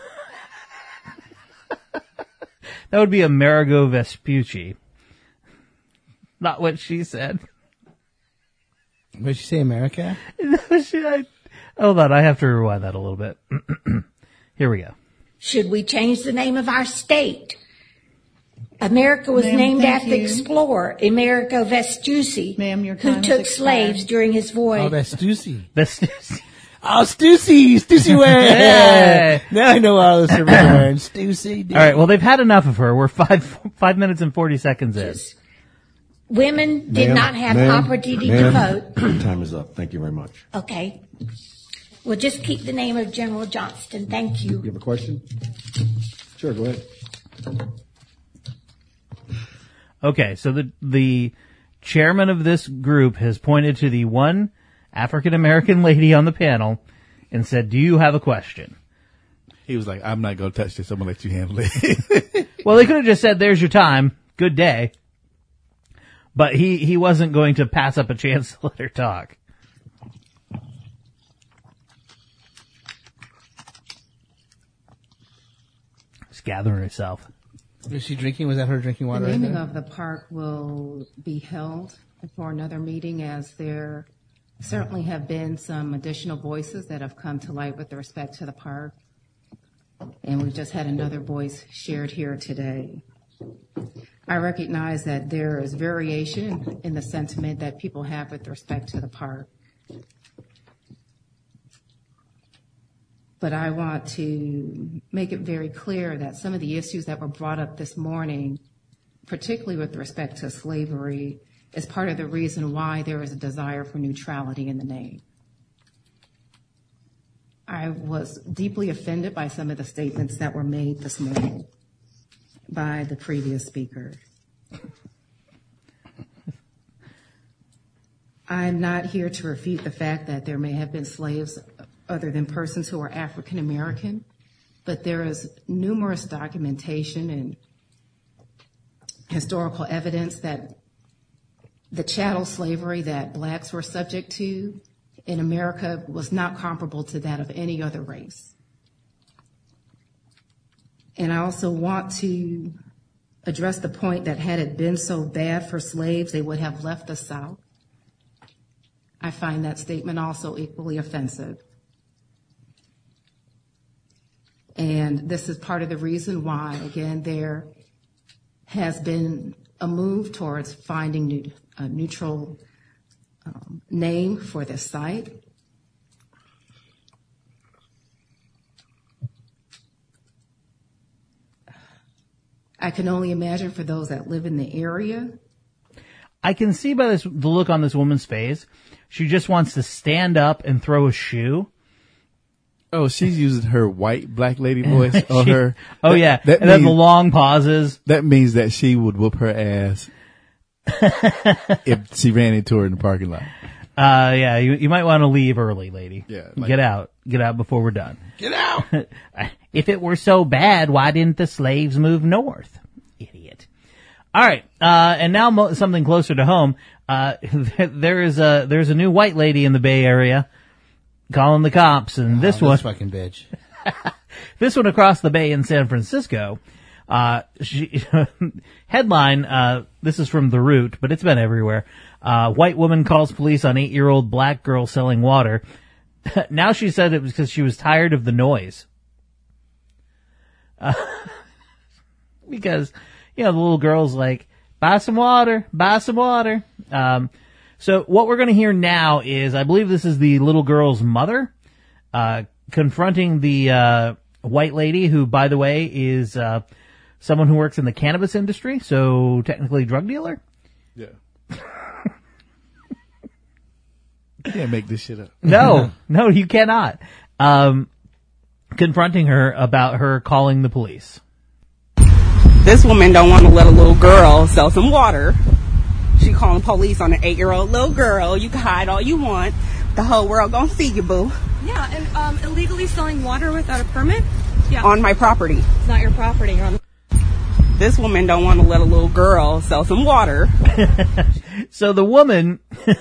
That would be Amerigo Vespucci. Not what she said. What did she say, America? Hold on, I have to rewind that a little bit. Here we go. Should we change the name of our state? America was named after the explorer, Amerigo Vespucci, who took slaves during his voyage. Oh, Vespucci. Oh, Stussy wearing. Yeah. Now I know all the servers are wearing Stussy. All right, well, they've had enough of her. We're 5 minutes and 40 seconds in. Women did not have opportunity to vote. Time is up. Thank you very much. Okay. We'll just keep the name of General Johnston. Thank you. You have a question? Sure, go ahead. Okay, so the chairman of this group has pointed to the one African-American lady on the panel and said, do you have a question? He was like, I'm not going to touch this. I'm going to let you handle it. Well, they could have just said, there's your time. Good day. But he wasn't going to pass up a chance to let her talk. Just gathering herself. Was she drinking? Was that her drinking water? The naming of the park will be held for another meeting, as there certainly have been some additional voices that have come to light with respect to the park. And we've just had another voice shared here today. I recognize that there is variation in the sentiment that people have with respect to the park. But I want to make it very clear that some of the issues that were brought up this morning, particularly with respect to slavery, is part of the reason why there is a desire for neutrality in the name. I was deeply offended by some of the statements that were made this morning by the previous speaker. I'm not here to refute the fact that there may have been slaves other than persons who are African American, but there is numerous documentation and historical evidence that the chattel slavery that blacks were subject to in America was not comparable to that of any other race. And I also want to address the point that had it been so bad for slaves, they would have left the South. I find that statement also equally offensive. And this is part of the reason why, again, there has been a move towards finding a neutral name for this site. I can only imagine for those that live in the area. I can see by the look on this woman's face, she just wants to stand up and throw a shoe. Oh, she's using her white black lady voice. Or her. Oh, yeah. And then the long pauses. That means that she would whoop her ass if she ran into her in the parking lot. Yeah, you might want to leave early, lady. Yeah. Get out before we're done. Get out! If it were so bad, why didn't the slaves move north? Idiot. All right. And now something closer to home. There's a new white lady in the Bay Area. calling the cops, and this one, fucking bitch. this one across the bay in San Francisco. Headline, this is from The Root, but it's been everywhere. White woman calls police on 8-year-old black girl selling water. Now she said it was because she was tired of the noise. Because, the little girl's like, buy some water, buy some water. So what we're going to hear now is, I believe this is the little girl's mother, confronting the, white lady who, by the way, is, someone who works in the cannabis industry, so technically drug dealer. Yeah. You can't make this shit up. No, you cannot. Confronting her about her calling the police. This woman don't want to let a little girl sell some water. She calling police on an 8-year-old little girl. You can hide all you want. The whole world gonna see you, boo. Yeah, and illegally selling water without a permit? Yeah. On my property. It's not your property. You're on This woman don't want to let a little girl sell some water. So the woman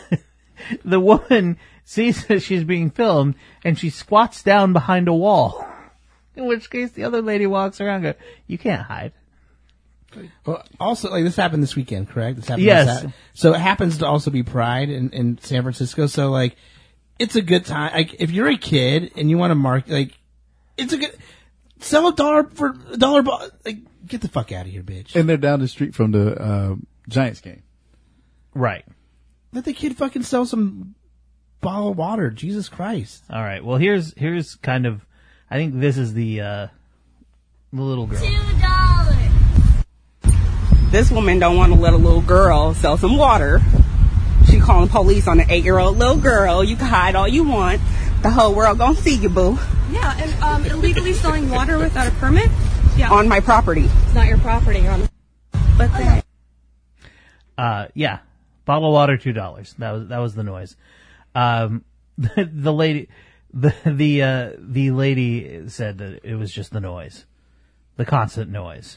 sees that she's being filmed, and she squats down behind a wall. In which case, the other lady walks around and goes, you can't hide. Well, also, this happened this weekend, correct? This happened Yes. So it happens to also be Pride in San Francisco. So, it's a good time. If you're a kid and you want to mark, it's a good, sell $1 for $1. Get the fuck out of here, bitch. And they're down the street from the Giants game. Right. Let the kid fucking sell some bottle of water. Jesus Christ. All right. Well, here's kind of, I think this is the little girl. $2. This woman don't want to let a little girl sell some water. She calling police on an 8-year-old little girl. You can hide all you want. The whole world gonna see you, boo. Yeah, and illegally selling water without a permit? Yeah. On my property. It's not your property. You're on But then. Yeah. Bottle of water, $2. That was the noise. The lady, the lady said that it was just the noise. The constant noise.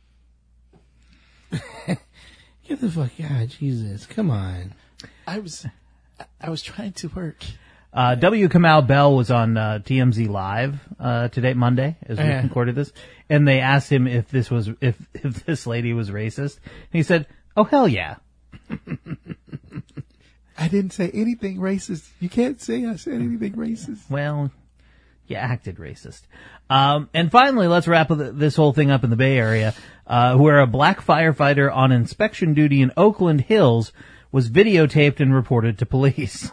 Get the fuck out, Jesus! Come on. I was trying to work. W. Kamau Bell was on TMZ Live today, Monday, as we recorded this, and they asked him if this lady was racist. And he said, "Oh hell yeah." I didn't say anything racist. You can't say I said anything racist. Well, you acted racist. And finally, let's wrap this whole thing up in the Bay Area, where a black firefighter on inspection duty in Oakland Hills was videotaped and reported to police.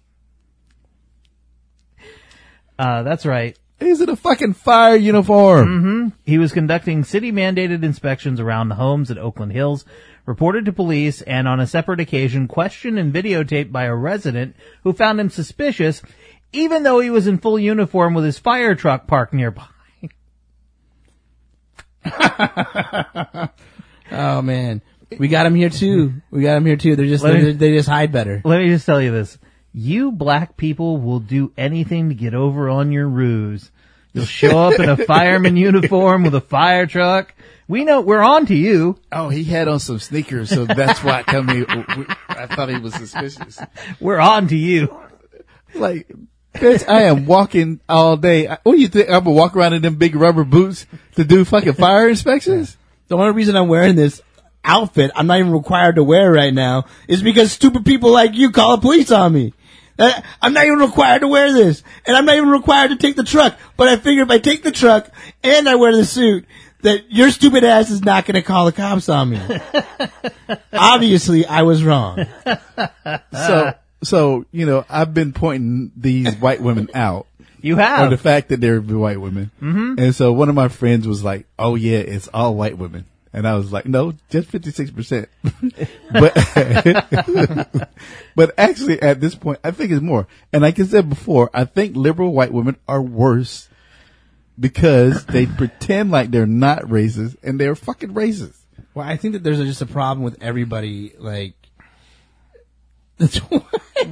That's right. He's in a fucking fire uniform. Mm-hmm. He was conducting city-mandated inspections around the homes at Oakland Hills, reported to police, and on a separate occasion questioned and videotaped by a resident who found him suspicious, even though he was in full uniform with his fire truck parked nearby. Oh man, we got him here too. They just hide better. Let me just tell you this. You black people will do anything to get over on your ruse. You'll show up in a fireman uniform with a fire truck. We know we're on to you. Oh, he had on some sneakers, so that's why I thought he was suspicious. We're on to you. Bitch, I am walking all day. What do you think? I'm gonna walk around in them big rubber boots to do fucking fire inspections? The only reason I'm wearing this outfit I'm not even required to wear right now is because stupid people like you call the police on me. I'm not even required to wear this, and I'm not even required to take the truck. But I figure if I take the truck and I wear the suit, that your stupid ass is not going to call the cops on me. Obviously, I was wrong. So, I've been pointing these white women out. You have. On the fact that they're white women. Mm-hmm. And so one of my friends was like, oh yeah, it's all white women. And I was like, no, just 56%. But actually at this point, I think it's more. And like I said before, I think liberal white women are worse because they pretend like they're not racist and they're fucking racist. Well, I think that there's just a problem with everybody, that's white.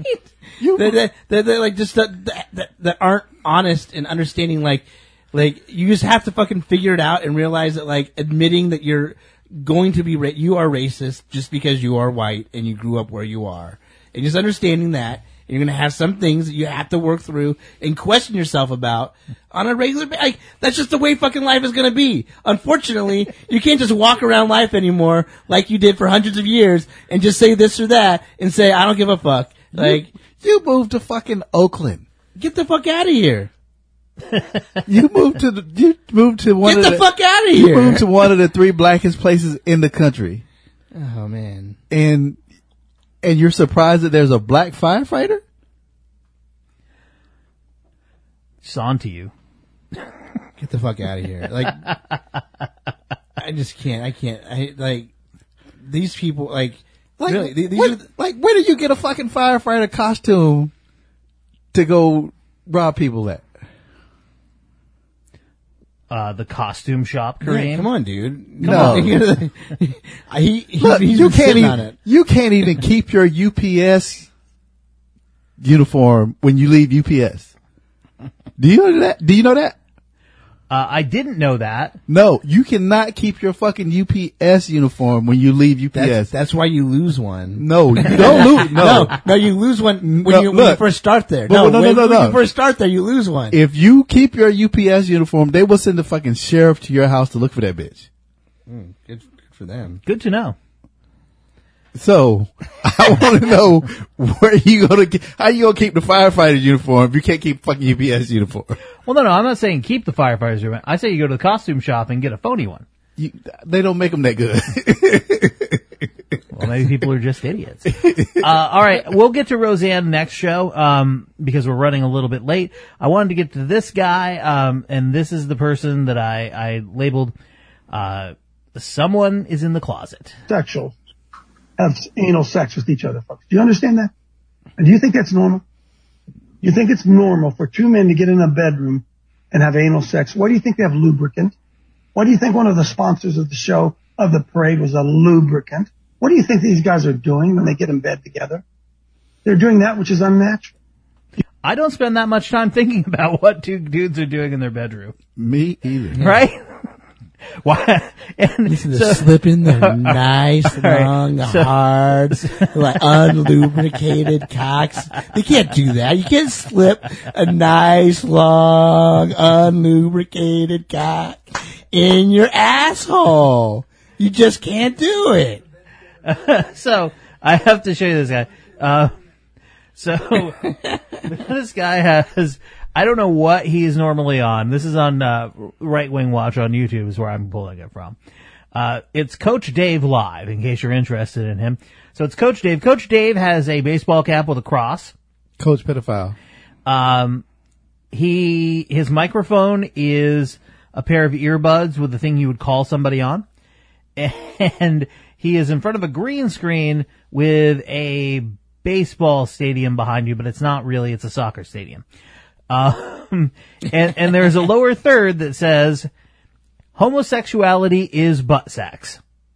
That aren't honest and understanding, you just have to fucking figure it out and realize that, admitting that you're going to be, you are racist just because you are white and you grew up where you are. And just understanding that You're going to have some things that you have to work through and question yourself about on a regular basis. Like, that's just the way fucking life is going to be. Unfortunately, you can't just walk around life anymore like you did for hundreds of years and just say this or that and say, I don't give a fuck. Like, you moved to fucking Oakland. Get the fuck out of here. You moved to one Get of the fuck out of You here. moved to one of the 3 blackest places in the country. Oh, man. And you're surprised that there's a black firefighter? It's on to you. Get the fuck out of here. Like, I just can't. These people, really, where do you get a fucking firefighter costume to go rob people at? The costume shop, Kareem. Yeah, come on, dude. No. Look, you can't even keep your UPS uniform when you leave UPS. Do you know that? Do you know that? I didn't know that. No, you cannot keep your fucking UPS uniform when you leave UPS. That's why you lose one. No, you don't lose. No, you lose one when you first start there. No. When you first start there, you lose one. If you keep your UPS uniform, they will send the fucking sheriff to your house to look for that bitch. Good for them. Good to know. So, I want to know how you gonna keep the firefighter uniform if you can't keep fucking UPS uniform? Well, no, I'm not saying keep the firefighters uniform. I say you go to the costume shop and get a phony one. They don't make them that good. Well, maybe people are just idiots. All right, we'll get to Roseanne next show, because we're running a little bit late. I wanted to get to this guy, and this is the person that I labeled, someone is in the closet. Sexual. Have anal sex with each other, folks. Do you understand that? And do you think that's normal? You think it's normal for 2 men to get in a bedroom and have anal sex? Why do you think they have lubricant? Why do you think one of the sponsors of the show, of the parade, was a lubricant? What do you think these guys are doing when they get in bed together? They're doing that which is unnatural. I don't spend that much time thinking about what 2 dudes are doing in their bedroom. Me either. Right? Why? And slipping their nice, long, hard, unlubricated cocks. They can't do that. You can't slip a nice, long, unlubricated cock in your asshole. You just can't do it. So, I have to show you this guy. This guy has... I don't know what he is normally on. This is on Right Wing Watch on YouTube is where I'm pulling it from. It's Coach Dave Live, in case you're interested in him. So it's Coach Dave. Coach Dave has a baseball cap with a cross. Coach Pedophile. His microphone is a pair of earbuds with the thing you would call somebody on. And he is in front of a green screen with a baseball stadium behind you, but it's not really, it's a soccer stadium. And there's a lower third that says, homosexuality is butt sex.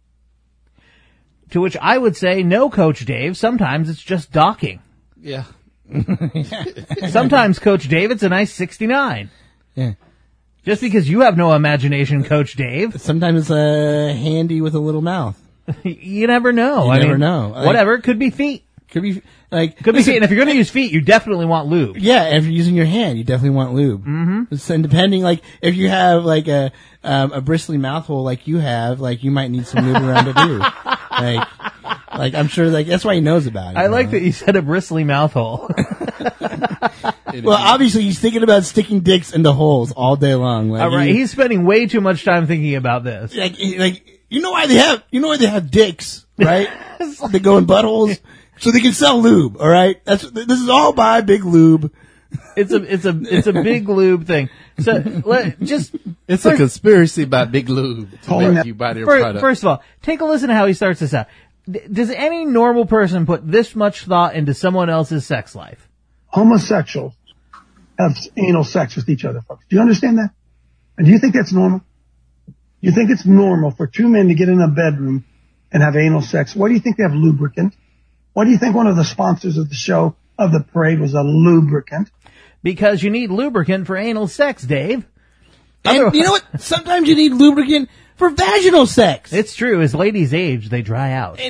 To which I would say, no, Coach Dave, sometimes it's just docking. Yeah. Sometimes, Coach Dave, it's a nice 69. Yeah. Just because you have no imagination, Coach Dave. Sometimes it's handy with a little mouth. You never know. You never know. Whatever, it could be feet. Could be feet. And if you're going to use feet, you definitely want lube. Yeah, if you're using your hand, you definitely want lube. Mm-hmm. And depending, if you have a bristly mouth hole like you have, you might need some lube around it too. I'm sure, that's why he knows about it. I like that you said a bristly mouth hole. Well, obviously he's thinking about sticking dicks into holes all day long. All right, he's spending way too much time thinking about this. You know why they have dicks, right? They go in buttholes. So they can sell lube, all right? This is all by Big Lube. It's a Big Lube thing. So it's a conspiracy by Big Lube to make you buy their product. First of all, take a listen to how he starts this out. Does any normal person put this much thought into someone else's sex life? Homosexuals have anal sex with each other, folks. Do you understand that? And do you think that's normal? You think it's normal for 2 men to get in a bedroom and have anal sex? Why do you think they have lubricant? Why do you think one of the sponsors of the show, of the parade, was a lubricant? Because you need lubricant for anal sex, Dave. And you know what? Sometimes you need lubricant for vaginal sex. It's true. As ladies age, they dry out. And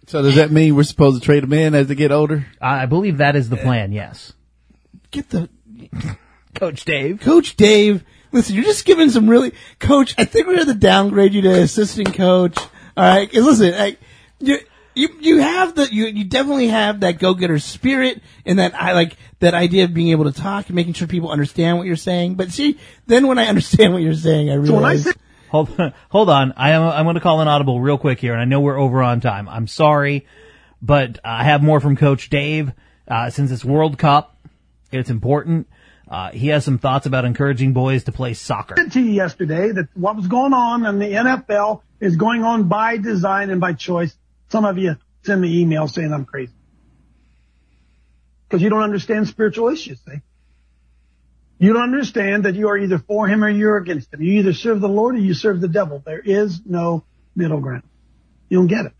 So does that mean we're supposed to trade them in as they get older? I believe that is the plan, yes. Get the Coach Dave. Coach Dave. Listen, you're just giving some really, Coach. I think we're going to downgrade you to assistant coach. All right, 'cause listen, you have you definitely have that go-getter spirit and that that idea of being able to talk and making sure people understand what you're saying. But see, then when I understand what you're saying, I realize. Hold on. I'm going to call an audible real quick here, and I know we're over on time. I'm sorry, but I have more from Coach Dave. Since it's World Cup, it's important. He has some thoughts about encouraging boys to play soccer. I said to you yesterday that what was going on in the NFL is going on by design and by choice. Some of you send me emails saying I'm crazy. Because you don't understand spiritual issues, see? You don't understand that you are either for him or you're against him. You either serve the Lord or you serve the devil. There is no middle ground. You don't get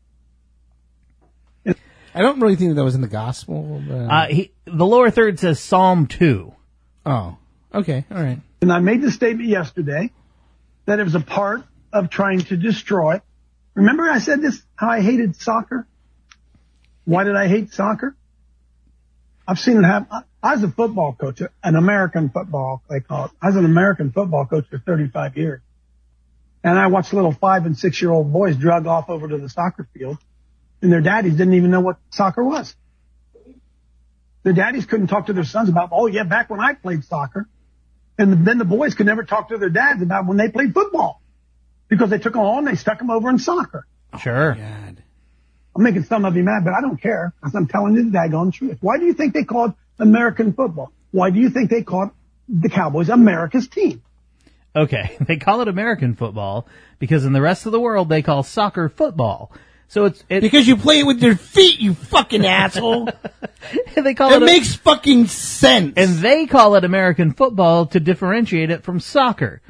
it. I don't really think that was in the gospel. But... the lower third says Psalm 2. Oh, okay. All right. And I made the statement yesterday that it was a part of trying to destroy. Remember I said this, how I hated soccer? Why did I hate soccer? I've seen it happen. I was a football coach, an American football, they call it. I was an American football coach for 35 years. And I watched little 5- and 6-year-old boys drug off over to the soccer field, and their daddies didn't even know what soccer was. Their daddies couldn't talk to their sons about, oh yeah, back when I played soccer. And then the boys could never talk to their dads about when they played football. Because they took them on, they stuck them over in soccer. Sure. God. I'm making some of you mad, but I don't care, because I'm telling you the daggone truth. Why do you think they called American football? Why do you think they called the Cowboys America's team? Okay, they call it American football because in the rest of the world they call soccer football. So it's because you play it with your feet, you fucking asshole. They call it makes fucking sense. And they call it American football to differentiate it from soccer.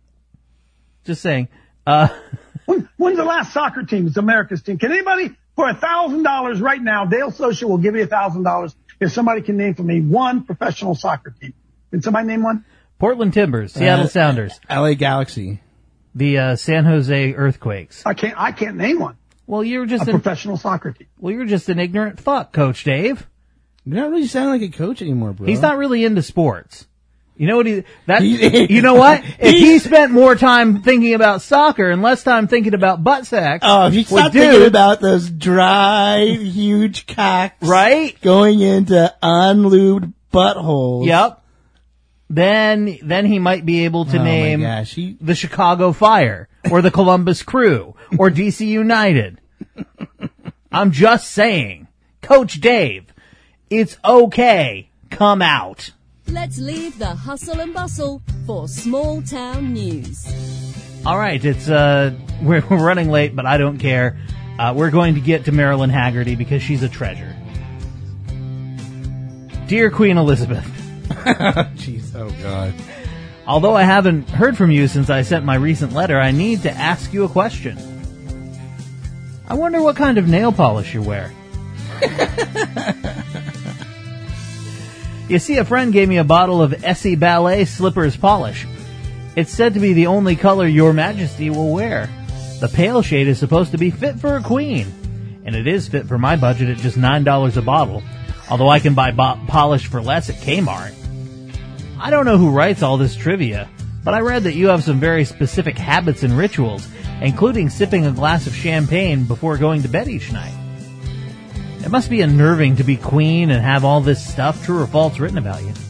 Just saying. When's the last soccer team? It's America's team. Can anybody, for $1,000 right now, Dale Social will give you $1,000 if somebody can name for me one professional soccer team. Can somebody name one? Portland Timbers, Seattle Sounders, LA Galaxy, the San Jose Earthquakes. I can't name one. Well, you're just a professional soccer team. Well, you're just an ignorant fuck, Coach Dave. You're not really sounding like a coach anymore, bro. He's not really into sports. You know what you know what? If he spent more time thinking about soccer and less time thinking about butt sex. Oh, if you stop thinking about those dry, huge cocks. Right? Going into unlubed buttholes. Yep. Then he might be able to name the Chicago Fire or the Columbus Crew or DC United. I'm just saying. Coach Dave, it's okay. Come out. Let's leave the hustle and bustle for small town news. All right, it's we're running late, but I don't care. We're going to get to Marilyn Haggerty because she's a treasure. Dear Queen Elizabeth. Jeez, oh God. Although I haven't heard from you since I sent my recent letter, I need to ask you a question. I wonder what kind of nail polish you wear. You see, a friend gave me a bottle of Essie Ballet Slippers Polish. It's said to be the only color Your Majesty will wear. The pale shade is supposed to be fit for a queen. And it is fit for my budget at just $9 a bottle. Although I can buy polish for less at Kmart. I don't know who writes all this trivia, but I read that you have some very specific habits and rituals, including sipping a glass of champagne before going to bed each night. It must be unnerving to be queen and have all this stuff, true or false, written about you.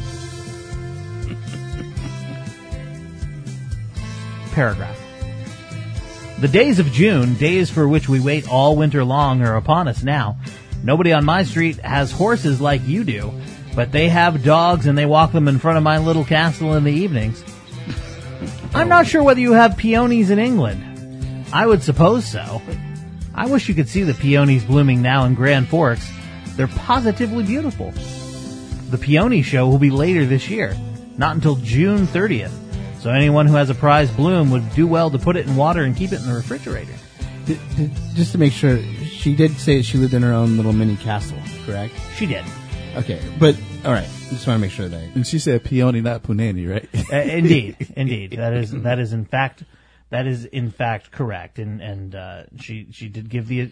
Paragraph. The days of June, days for which we wait all winter long, are upon us now. Nobody on my street has horses like you do, but they have dogs and they walk them in front of my little castle in the evenings. I'm not sure whether you have peonies in England. I would suppose so. I wish you could see the peonies blooming now in Grand Forks. They're positively beautiful. The peony show will be later this year, not until June 30th. So anyone who has a prized bloom would do well to put it in water and keep it in the refrigerator. Just to make sure, she did say she lived in her own little mini castle, correct? She did. Okay, but all right. Just want to make sure that. And she said peony, not punani, right? Indeed. That is in fact correct. And she did give the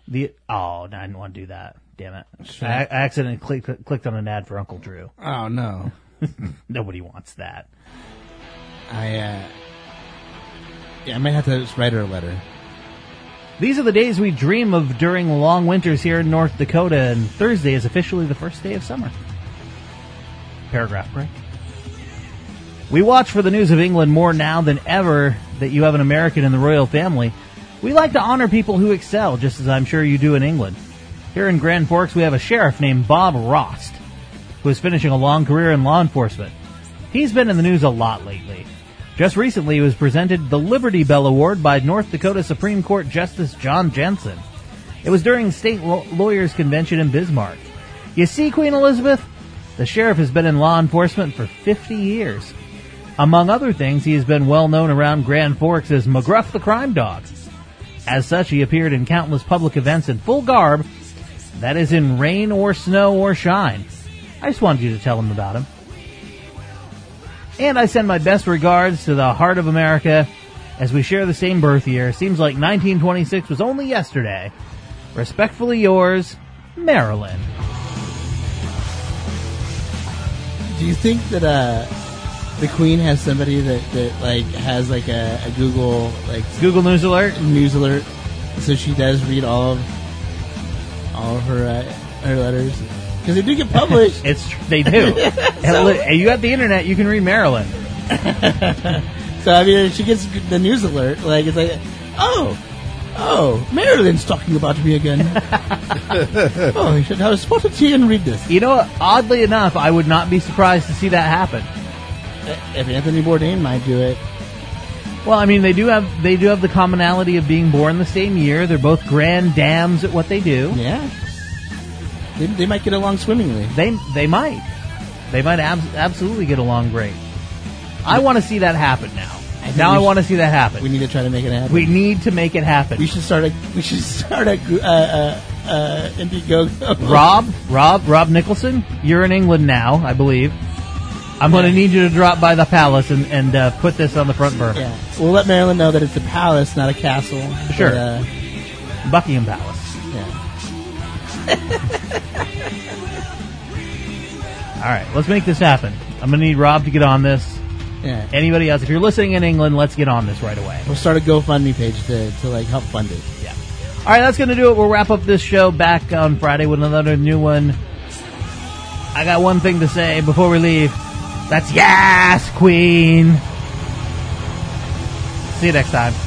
I didn't want to do that. Damn it. I accidentally clicked on an ad for Uncle Drew. Oh, no. Nobody wants that. I might have to just write her a letter. These are the days we dream of during long winters here in North Dakota, and Thursday is officially the first day of summer. Paragraph break. We watch for the news of England more now than ever that you have an American in the royal family. We like to honor people who excel, just as I'm sure you do in England. Here in Grand Forks, we have a sheriff named Bob Rost, who is finishing a long career in law enforcement. He's been in the news a lot lately. Just recently, he was presented the Liberty Bell Award by North Dakota Supreme Court Justice John Jensen. It was during State Lawyers Convention in Bismarck. You see, Queen Elizabeth? The sheriff has been in law enforcement for 50 years. Among other things, he has been well known around Grand Forks as McGruff the Crime Dog. As such, he appeared in countless public events in full garb, that is in rain or snow or shine. I just wanted you to tell him about him. And I send my best regards to the heart of America as we share the same birth year. Seems like 1926 was only yesterday. Respectfully yours, Marilyn. Do you think that the Queen has somebody that like has like a Google News Alert, so she does read all of her letters? Because they do get published. They do. You have the internet, you can read Marilyn. So, I mean, she gets the news alert. Like, it's like, oh, Marilyn's talking about me again. Oh, you should have a spotted tea and read this. You know, oddly enough, I would not be surprised to see that happen. If Anthony Bourdain might do it. Well, I mean, they do have the commonality of being born the same year. They're both grand dams at what they do. Yeah. They might get along swimmingly. They might. They might absolutely get along great. I want to see that happen now. I want to see that happen. We need to try to make it happen. We need to make it happen. We should start a Indiegogo. Rob Nicholson, you're in England now, I believe. I'm going to need you to drop by the palace and put this on the front burner. Yeah. We'll let Marilyn know that it's a palace, not a castle. Sure. But, Buckingham Palace. Yeah. All right, let's make this happen. I'm going to need Rob to get on this. Yeah. Anybody else? If you're listening in England, let's get on this right away. We'll start a GoFundMe page to like help fund it. Yeah. All right, that's going to do it. We'll wrap up this show back on Friday with another new one. I got one thing to say before we leave. That's yes, Queen. See you next time.